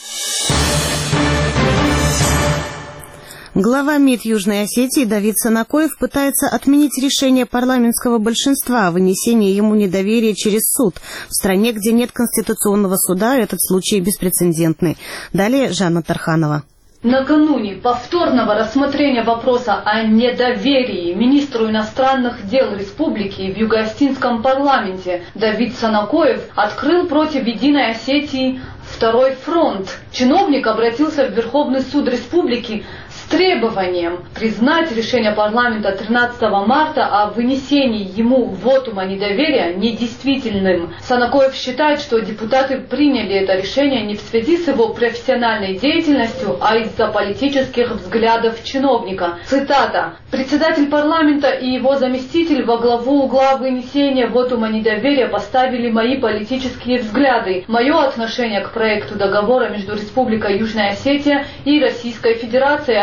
Глава МИД Южной Осетии Давид Санакоев пытается отменить решение парламентского большинства о вынесении ему недоверия через суд. В стране, где нет конституционного суда, этот случай беспрецедентный. Далее Жанна Тарханова. Накануне повторного рассмотрения вопроса о недоверии министру иностранных дел республики в Юго-Осетинском парламенте Давид Санакоев открыл против Единой Осетии второй фронт. Чиновник обратился в Верховный суд республики с требованием признать решение парламента 13 марта о вынесении ему вотума недоверия недействительным. Санакоев считает, что депутаты приняли это решение не в связи с его профессиональной деятельностью, а из-за политических взглядов чиновника. Цитата. «Председатель парламента и его заместитель во главу угла вынесения вотума недоверия поставили мои политические взгляды. Мое отношение к проекту договора между Республикой Южная Осетия и Российской Федерацией о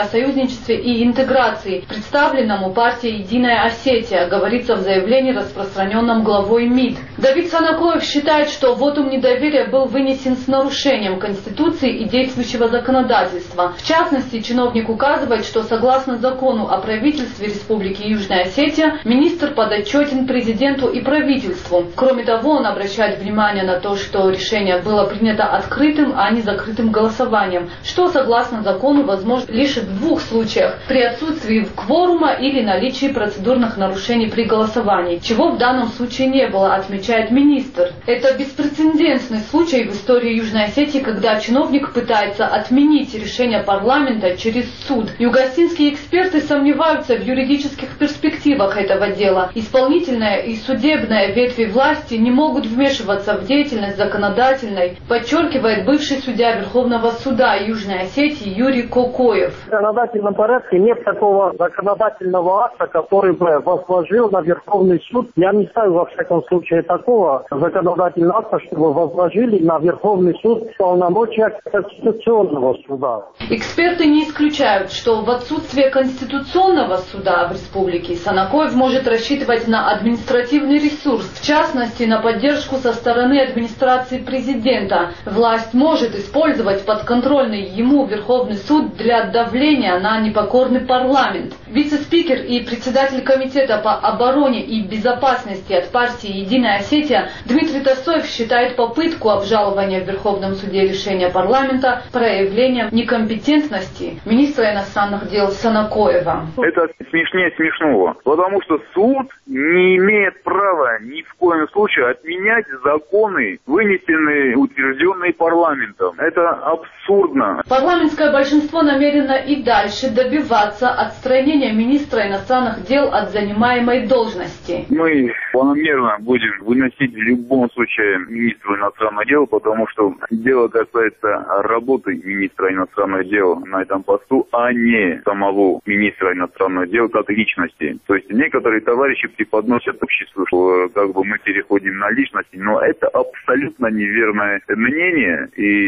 союзничестве и интеграции, представленному партией «Единая Осетия», говорится в заявлении, распространенном главой МИД. Давид Санакоев считает, что вотум недоверия был вынесен с нарушением Конституции и действующего законодательства. В частности, чиновник указывает, что согласно закону о правительстве Республики Южная Осетия, министр подотчетен президенту и правительству. Кроме того, он обращает внимание на то, что решение было принято открытым, а не закрытым голосованием, что согласно закону возможно лишь в 2 случаях: при отсутствии кворума или наличии процедурных нарушений при голосовании, чего в данном случае не было, отмечает министр. Это беспрецедентный случай в истории Южной Осетии, когда чиновник пытается отменить решение парламента через суд. Юго-осетинские эксперты сомневаются в юридических перспективах этого дела. Исполнительная и судебная ветви власти не могут вмешиваться в деятельность законодательной, подчеркивает бывший судья Верховного суда Южной Осетии Юрий Кокоев. В законодательном порядке нет такого законодательного акта, который бы возложил на Верховный суд. Я не знаю, во всяком случае, такого законодательного акта, чтобы возложили на Верховный суд полномочия Конституционного суда. Эксперты не исключают, что в отсутствие Конституционного суда в республике Санакоев может рассчитывать на административный ресурс, в частности, на поддержку со стороны администрации президента. Власть может использовать подконтрольный ему Верховный суд для давления на непокорный парламент. Вице-спикер и председатель комитета по обороне и безопасности от партии «Единая Осетия» Дмитрий Тасоев считает попытку обжалования в Верховном суде решения парламента проявлением некомпетентности министра иностранных дел Санакоева. Это смешнее смешного, потому что суд не имеет права ни в коем случае отменять законы, вынесенные, утвержденные парламентом. Это абсурдно. Парламентское большинство намерено и дальше добиваться отстранения министра иностранных дел от занимаемой должности. Мы планомерно будем выносить в любом случае министру иностранных дел, потому что дело касается работы министра иностранных дел на этом посту, а не самого министра иностранных дел как личности. То есть некоторые товарищи преподносят обществу, что как бы мы переходим на личности, но это абсолютно неверное мнение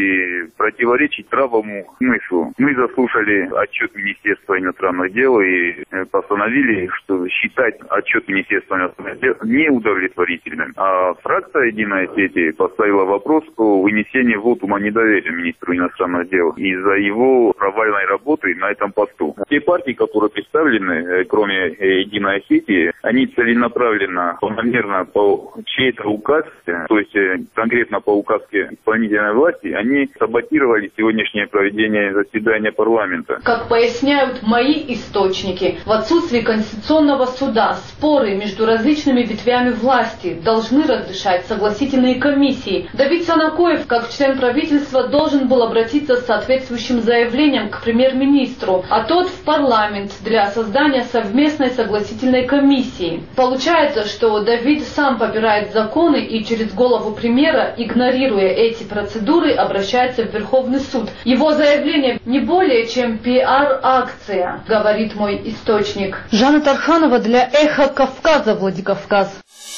и противоречит здравому смыслу. Мы заслушали отчет Министерства иностранных дел и постановили, что считать отчет Министерства иностранных дел неудовлетворительным. А фракция «Единая Осетия» поставила вопрос о вынесении вотума недоверия министру иностранных дел из-за его провальной работы на этом посту. Те партии, которые представлены, кроме «Единой Осетии», они целенаправленно, планомерно по чьей-то указке, то есть конкретно по указке исполнительной власти, они саботировали сегодняшнее проведение заседания парламента. Как поясняют мои источники, в отсутствии Конституционного суда споры между различными ветвями власти должны разрешать согласительные комиссии. Давид Санакоев, как член правительства, должен был обратиться с соответствующим заявлением к премьер-министру, а тот в парламент для создания совместной согласительной комиссии. Получается, что Давид сам попирает законы и через голову премьера, игнорируя эти процедуры, обращается в Верховный суд. Его заявление не более чем пиар-акция, говорит мой источник. Жанна Тарханова для «Эхо Кавказа», Владикавказ.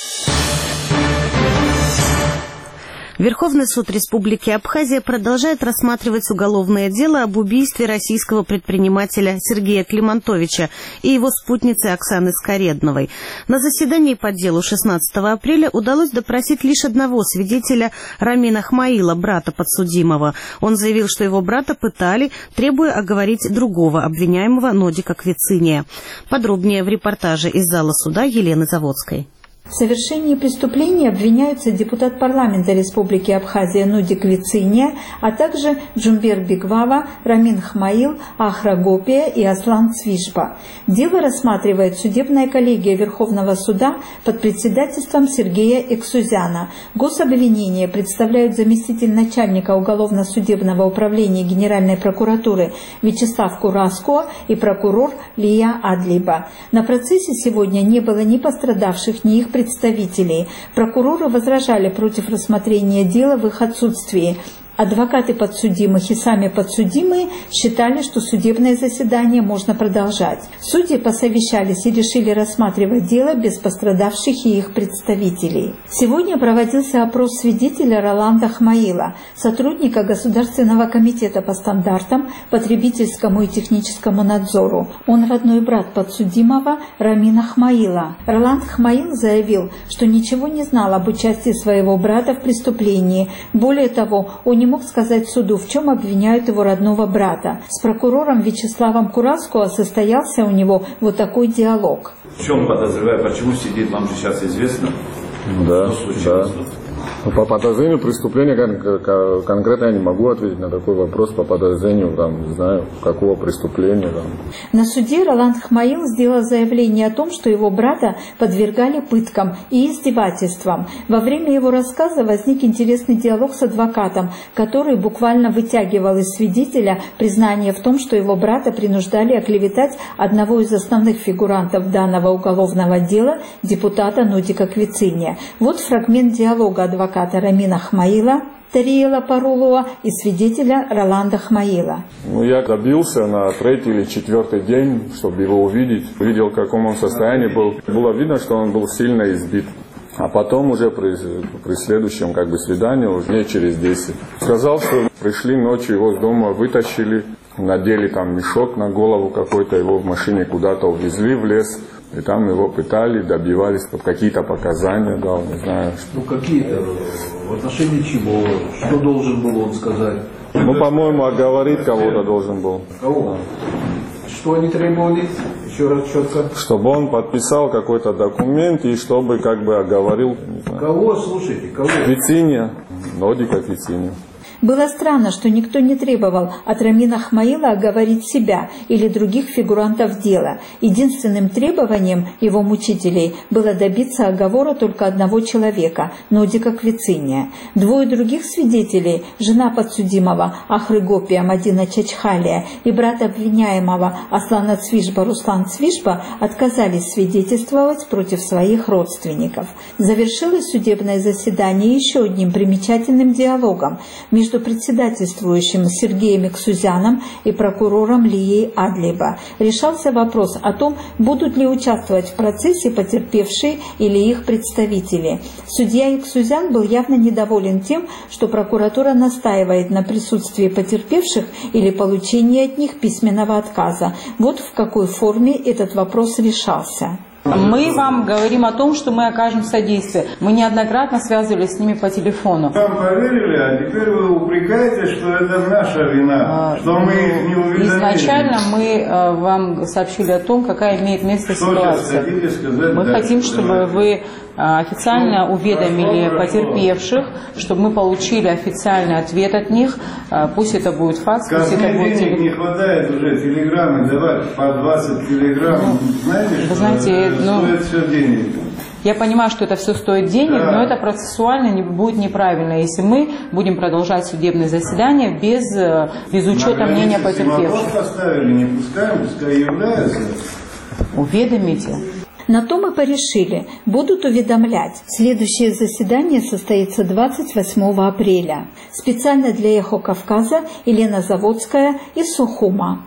Верховный суд Республики Абхазия продолжает рассматривать уголовное дело об убийстве российского предпринимателя Сергея Климантовича и его спутницы Оксаны Скоредновой. На заседании по делу 16 апреля удалось допросить лишь одного свидетеля, Рамина Хмаила, брата подсудимого. Он заявил, что его брата пытали, требуя оговорить другого обвиняемого Нодика Квициния. Подробнее в репортаже из зала суда Елены Заводской. В совершении преступления обвиняются депутат парламента Республики Абхазия Нодик Квициния, а также Джумбер Бигвава, Рамин Хмаил, Ахра Гопия и Аслан Цвишпа. Дело рассматривает судебная коллегия Верховного суда под председательством Сергея Эксузяна. Гособвинение представляют заместитель начальника уголовно-судебного управления Генеральной прокуратуры Вячеслав Кураско и прокурор Лия Адлиба. На процессе сегодня не было ни пострадавших, ни их представителей. Прокуроры возражали против рассмотрения дела в их отсутствии. Адвокаты подсудимых и сами подсудимые считали, что судебное заседание можно продолжать. Судьи посовещались и решили рассматривать дело без пострадавших и их представителей. Сегодня проводился опрос свидетеля Роланда Хмаила, сотрудника Государственного комитета по стандартам, потребительскому и техническому надзору. Он родной брат подсудимого Рамина Хмаила. Роланд Хмаил заявил, что ничего не знал об участии своего брата в преступлении. Более того, он не мог сказать суду, в чем обвиняют его родного брата. С прокурором Вячеславом Кураско состоялся у него вот такой диалог. В чем подозреваю, почему сидит, вам же сейчас известно? Да, да. По подозрению преступления конкретно я не могу ответить на такой вопрос. По подозрению, там, не знаю, какого преступления. Там. На суде Роланд Хмаил сделал заявление о том, что его брата подвергали пыткам и издевательствам. Во время его рассказа возник интересный диалог с адвокатом, который буквально вытягивал из свидетеля признание в том, что его брата принуждали оклеветать одного из основных фигурантов данного уголовного дела, депутата Нудика Квициния. Вот фрагмент диалога адвоката Рамина Хмаила, Тариела Парулова и свидетеля Роланда Хмаила. Я добился на 3-й или 4-й день, чтобы его увидеть. Видел, в каком он состоянии был. Было видно, что он был сильно избит. А потом уже при следующем свидании, уже дней через 10. Сказал, что пришли ночью, его с дома вытащили, надели там мешок на голову какой-то, его в машине куда-то увезли в лес. И там его пытали, добивались, какие-то показания дал, не знаю. Ну, какие-то, в отношении чего, что должен был он сказать? Ну, по-моему, оговорить кого-то должен был. Кого? Да. Что они требовали? Еще раз четко. Чтобы он подписал какой-то документ и чтобы оговорил. Кого, слушайте, кого? Квициния, Нудика Квициния. Было странно, что никто не требовал от Рамина Хмаила оговорить себя или других фигурантов дела. Единственным требованием его мучителей было добиться оговора только одного человека – Нудика Квициния. Двое других свидетелей – жена подсудимого Ахрыгопия Мадина Чачхалия и брат обвиняемого Аслана Цвишба Руслан Цвишба – отказались свидетельствовать против своих родственников. Завершилось судебное заседание еще одним примечательным диалогом между председательствующим Сергеем Иксузяном и прокурором Лией Адлиба. Решался вопрос о том, будут ли участвовать в процессе потерпевшие или их представители. Судья Иксузян был явно недоволен тем, что прокуратура настаивает на присутствии потерпевших или получении от них письменного отказа. Вот в какой форме этот вопрос решался. Мы вам говорим о том, что мы окажем содействие. Мы неоднократно связывались с ними по телефону. Вам поверили, а теперь вы упрекаете, что это наша вина, что мы их не уведомили. Изначально мы вам сообщили о том, какая имеет место ситуация. Мы хотим, чтобы вы официально уведомили потерпевших, чтобы мы получили официальный ответ от них. Пусть это будет факс, пусть это будет телеграмм. Не хватает уже телеграммы давать по 20 телеграмм. Вы знаете, стоит все денег. Я понимаю, что это все стоит денег, да. Но это процессуально будет неправильно, если мы будем продолжать судебное заседание без учета мнения потерпевших. Поставили, не пускаем, пускай являются. Уведомите. На то мы порешили, будут уведомлять. Следующее заседание состоится 28 апреля. Специально для «Эхо Кавказа» Елена Заводская из Сухума.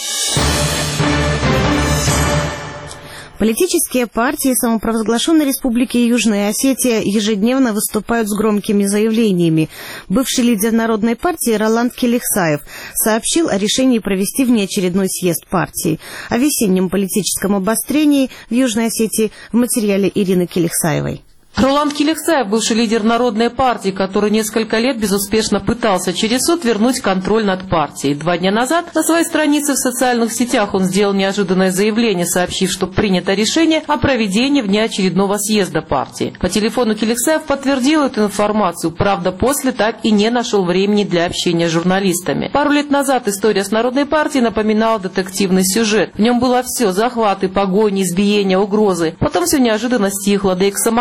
Политические партии самопровозглашенной Республики Южная Осетия ежедневно выступают с громкими заявлениями. Бывший лидер Народной партии Роланд Келихсаев сообщил о решении провести внеочередной съезд партии. О весеннем политическом обострении в Южной Осетии в материале Ирины Келихсаевой. Роланд Келихсаев, бывший лидер Народной партии, который несколько лет безуспешно пытался через суд вернуть контроль над партией. 2 дня назад на своей странице в социальных сетях он сделал неожиданное заявление, сообщив, что принято решение о проведении внеочередного съезда партии. По телефону Келихсаев подтвердил эту информацию, правда, после так и не нашел времени для общения с журналистами. Пару лет назад история с Народной партией напоминала детективный сюжет. В нем было все – захваты, погони, избиения, угрозы. Потом все неожиданно стихло, да и к самому лидеру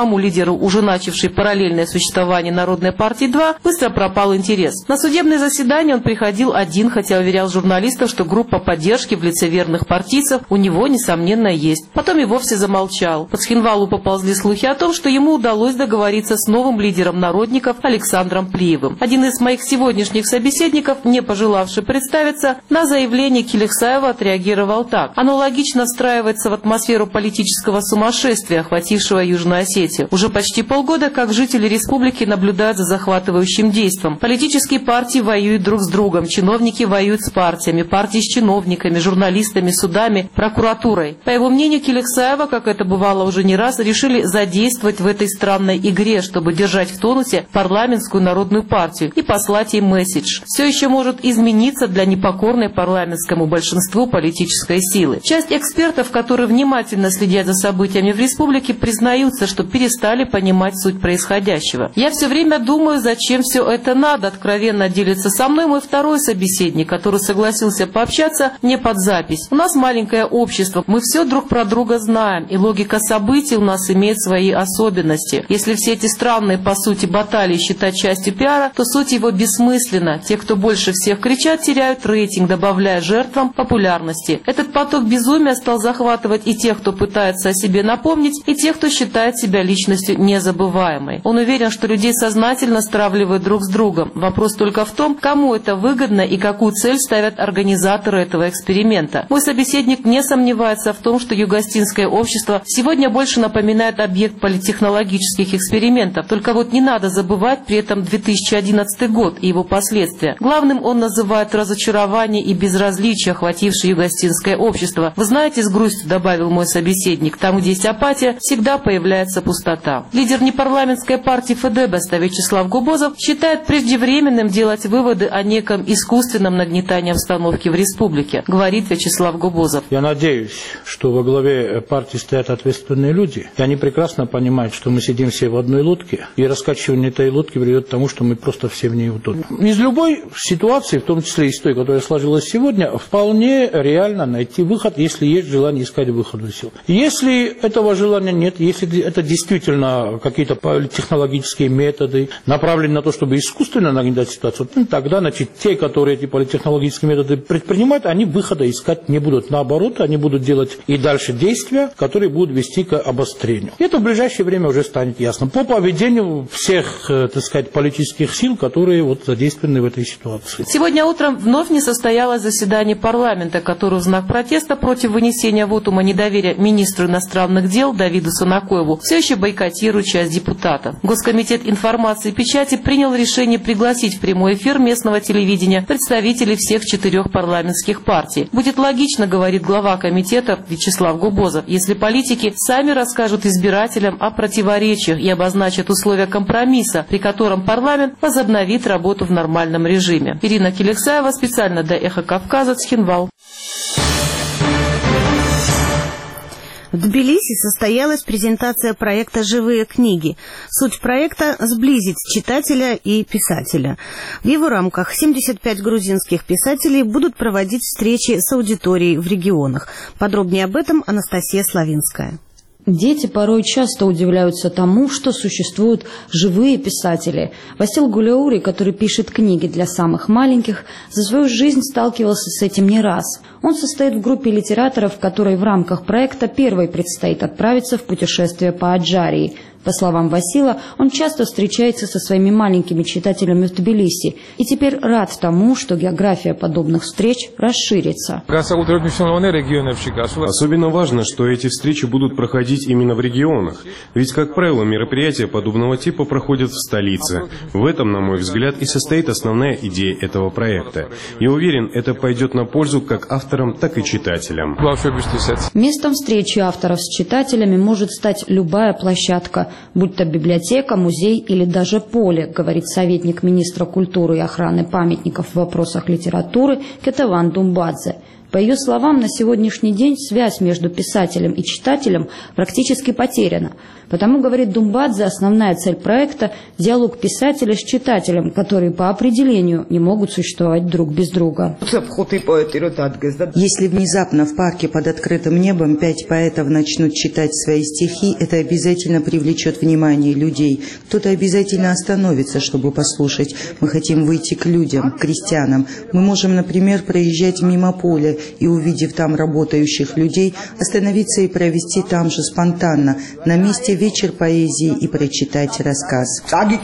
лидеру, уже начавшей параллельное существование Народной партии 2, быстро пропал интерес. На судебное заседание он приходил один, хотя уверял журналистов, что группа поддержки в лице верных партийцев у него, несомненно, есть. Потом и вовсе замолчал. По Цхинвалу поползли слухи о том, что ему удалось договориться с новым лидером народников Александром Плиевым. Один из моих сегодняшних собеседников, не пожелавший представиться, на заявление Келексаева отреагировал так. Оно логично встраивается в атмосферу политического сумасшествия, охватившего Южную Осетию. Уже почти полгода, как жители республики наблюдают за захватывающим действом. Политические партии воюют друг с другом, чиновники воюют с партиями, партии с чиновниками, журналистами, судами, прокуратурой. По его мнению, Келексаева, как это бывало уже не раз, решили задействовать в этой странной игре, чтобы держать в тонусе парламентскую народную партию и послать ей месседж. Все еще может измениться для непокорной парламентскому большинству политической силы. Часть экспертов, которые внимательно следят за событиями в республике, признаются, что перестали понимать суть происходящего. Я все время думаю, зачем все это надо, откровенно делится со мной мой второй собеседник, который согласился пообщаться не под запись. У нас маленькое общество, мы все друг про друга знаем, и логика событий у нас имеет свои особенности. Если все эти странные, по сути, баталии считать частью пиара, то суть его бессмысленна. Те, кто больше всех кричат, теряют рейтинг, добавляя жертвам популярности. Этот поток безумия стал захватывать и тех, кто пытается о себе напомнить, и тех, кто считает себя личностью незабываемой. Он уверен, что людей сознательно стравливают друг с другом. Вопрос только в том, кому это выгодно и какую цель ставят организаторы этого эксперимента. Мой собеседник не сомневается в том, что юго-остинское общество сегодня больше напоминает объект политтехнологических экспериментов. Только вот не надо забывать при этом 2011 год и его последствия. Главным он называет разочарование и безразличие, охватившее юго-остинское общество. Вы знаете, с грустью добавил мой собеседник, там, где есть апатия, всегда появляется пустота. Лидер непарламентской партии ФДБ Вячеслав Губозов считает преждевременным делать выводы о неком искусственном нагнетании обстановки в республике, говорит Вячеслав Губозов. Я надеюсь, что во главе партии стоят ответственные люди, и они прекрасно понимают, что мы сидим все в одной лодке, и раскачивание этой лодки приведет к тому, что мы просто все в ней утонем. Из любой ситуации, в том числе из той, которая сложилась сегодня, вполне реально найти выход, если есть желание искать выход из сил. Если этого желания нет, если это действительно какие-то политтехнологические методы, направленные на то, чтобы искусственно нагнетать ситуацию, тогда, те, которые эти политтехнологические методы предпринимают, они выхода искать не будут. Наоборот, они будут делать и дальше действия, которые будут вести к обострению. И это в ближайшее время уже станет ясно. По поведению всех, политических сил, которые задействованы в этой ситуации. Сегодня утром вновь не состоялось заседание парламента, которое в знак протеста против вынесения вотума недоверия министру иностранных дел Давиду Санакоеву все еще бойкотирует часть депутатов. Госкомитет информации и печати принял решение пригласить в прямой эфир местного телевидения представителей всех 4 парламентских партий. Будет логично, говорит глава комитета Вячеслав Губозов, если политики сами расскажут избирателям о противоречиях и обозначат условия компромисса, при котором парламент возобновит работу в нормальном режиме. Ирина Келексаева, специально для «Эхо Кавказа», Цхинвал. В Тбилиси состоялась презентация проекта «Живые книги». Суть проекта – сблизить читателя и писателя. В его рамках 75 грузинских писателей будут проводить встречи с аудиторией в регионах. Подробнее об этом Анастасия Славинская. Дети порой часто удивляются тому, что существуют живые писатели. Васил Гуляури, который пишет книги для самых маленьких, за свою жизнь сталкивался с этим не раз. Он состоит в группе литераторов, которой в рамках проекта первой предстоит отправиться в путешествие по Аджарии. По словам Васила, он часто встречается со своими маленькими читателями в Тбилиси и теперь рад тому, что география подобных встреч расширится. Особенно важно, что эти встречи будут проходить именно в регионах. Ведь, как правило, мероприятия подобного типа проходят в столице. В этом, на мой взгляд, и состоит основная идея этого проекта. Я уверен, это пойдет на пользу как авторам, так и читателям. Местом встречи авторов с читателями может стать любая площадка, будь то библиотека, музей или даже поле, говорит советник министра культуры и охраны памятников в вопросах литературы Кетаван Думбадзе. По ее словам, на сегодняшний день связь между писателем и читателем практически потеряна, Потому, говорит Думбадзе, основная цель проекта – диалог писателя с читателем, которые по определению не могут существовать друг без друга. Если внезапно в парке под открытым небом 5 поэтов начнут читать свои стихи, это обязательно привлечет внимание людей. Кто-то обязательно остановится, чтобы послушать. Мы хотим выйти к людям, к крестьянам. Мы можем, например, проезжать мимо поля и, увидев там работающих людей, остановиться и провести там же спонтанно, на месте вечер поэзии и прочитать рассказ.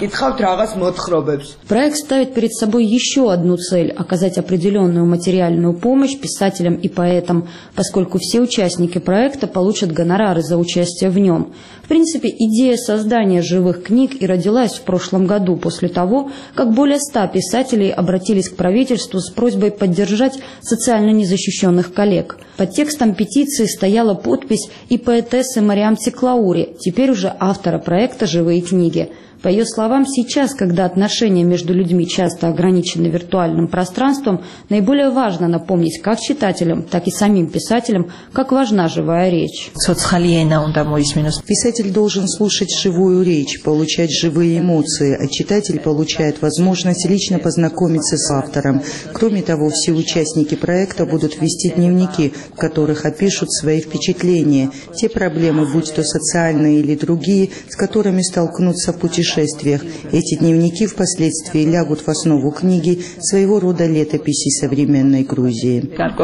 Проект ставит перед собой еще одну цель – оказать определенную материальную помощь писателям и поэтам, поскольку все участники проекта получат гонорары за участие в нем. В принципе, идея создания живых книг и родилась в прошлом году после того, как более 100 писателей обратились к правительству с просьбой поддержать социально незащищенных коллег. Под текстом петиции стояла подпись и поэтессы Мариам Циклаури, теперь уже автора проекта «Живые книги». По ее словам, сейчас, когда отношения между людьми часто ограничены виртуальным пространством, наиболее важно напомнить как читателям, так и самим писателям, как важна живая речь. Писатель должен слушать живую речь, получать живые эмоции, а читатель получает возможность лично познакомиться с автором. Кроме того, все участники проекта будут вести дневники, в которых опишут свои впечатления, те проблемы, будь то социальные или другие, с которыми столкнутся в путешествиях. Эти дневники впоследствии лягут в основу книги, своего рода летописи современной Грузии.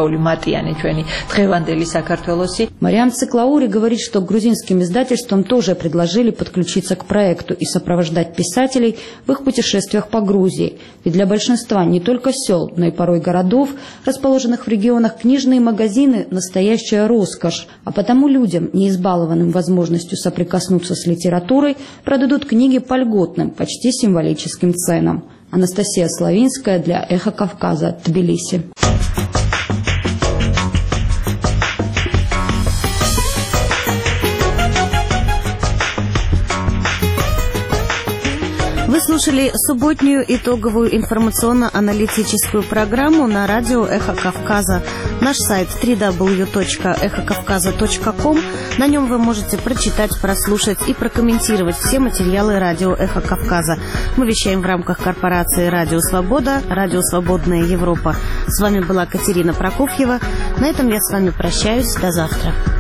Мариам Циклаури говорит, что грузинским издательствам тоже предложили подключиться к проекту и сопровождать писателей в их путешествиях по Грузии. Ведь для большинства не только сел, но и порой городов, расположенных в регионах, книжные магазины – настоящая роскошь. А потому людям, не избалованным возможностью соприкоснуться с литературой, продадут книги по льготным, почти символическим ценам. Анастасия Славинская для «Эхо Кавказа», Тбилиси. Вы слушали субботнюю итоговую информационно-аналитическую программу на радио «Эхо Кавказа». Наш сайт www.эхокавказа.ком. На нем вы можете прочитать, прослушать и прокомментировать все материалы радио «Эхо Кавказа». Мы вещаем в рамках корпорации «Радио Свобода», «Радио Свободная Европа». С вами была Катерина Прокофьева. На этом я с вами прощаюсь. До завтра.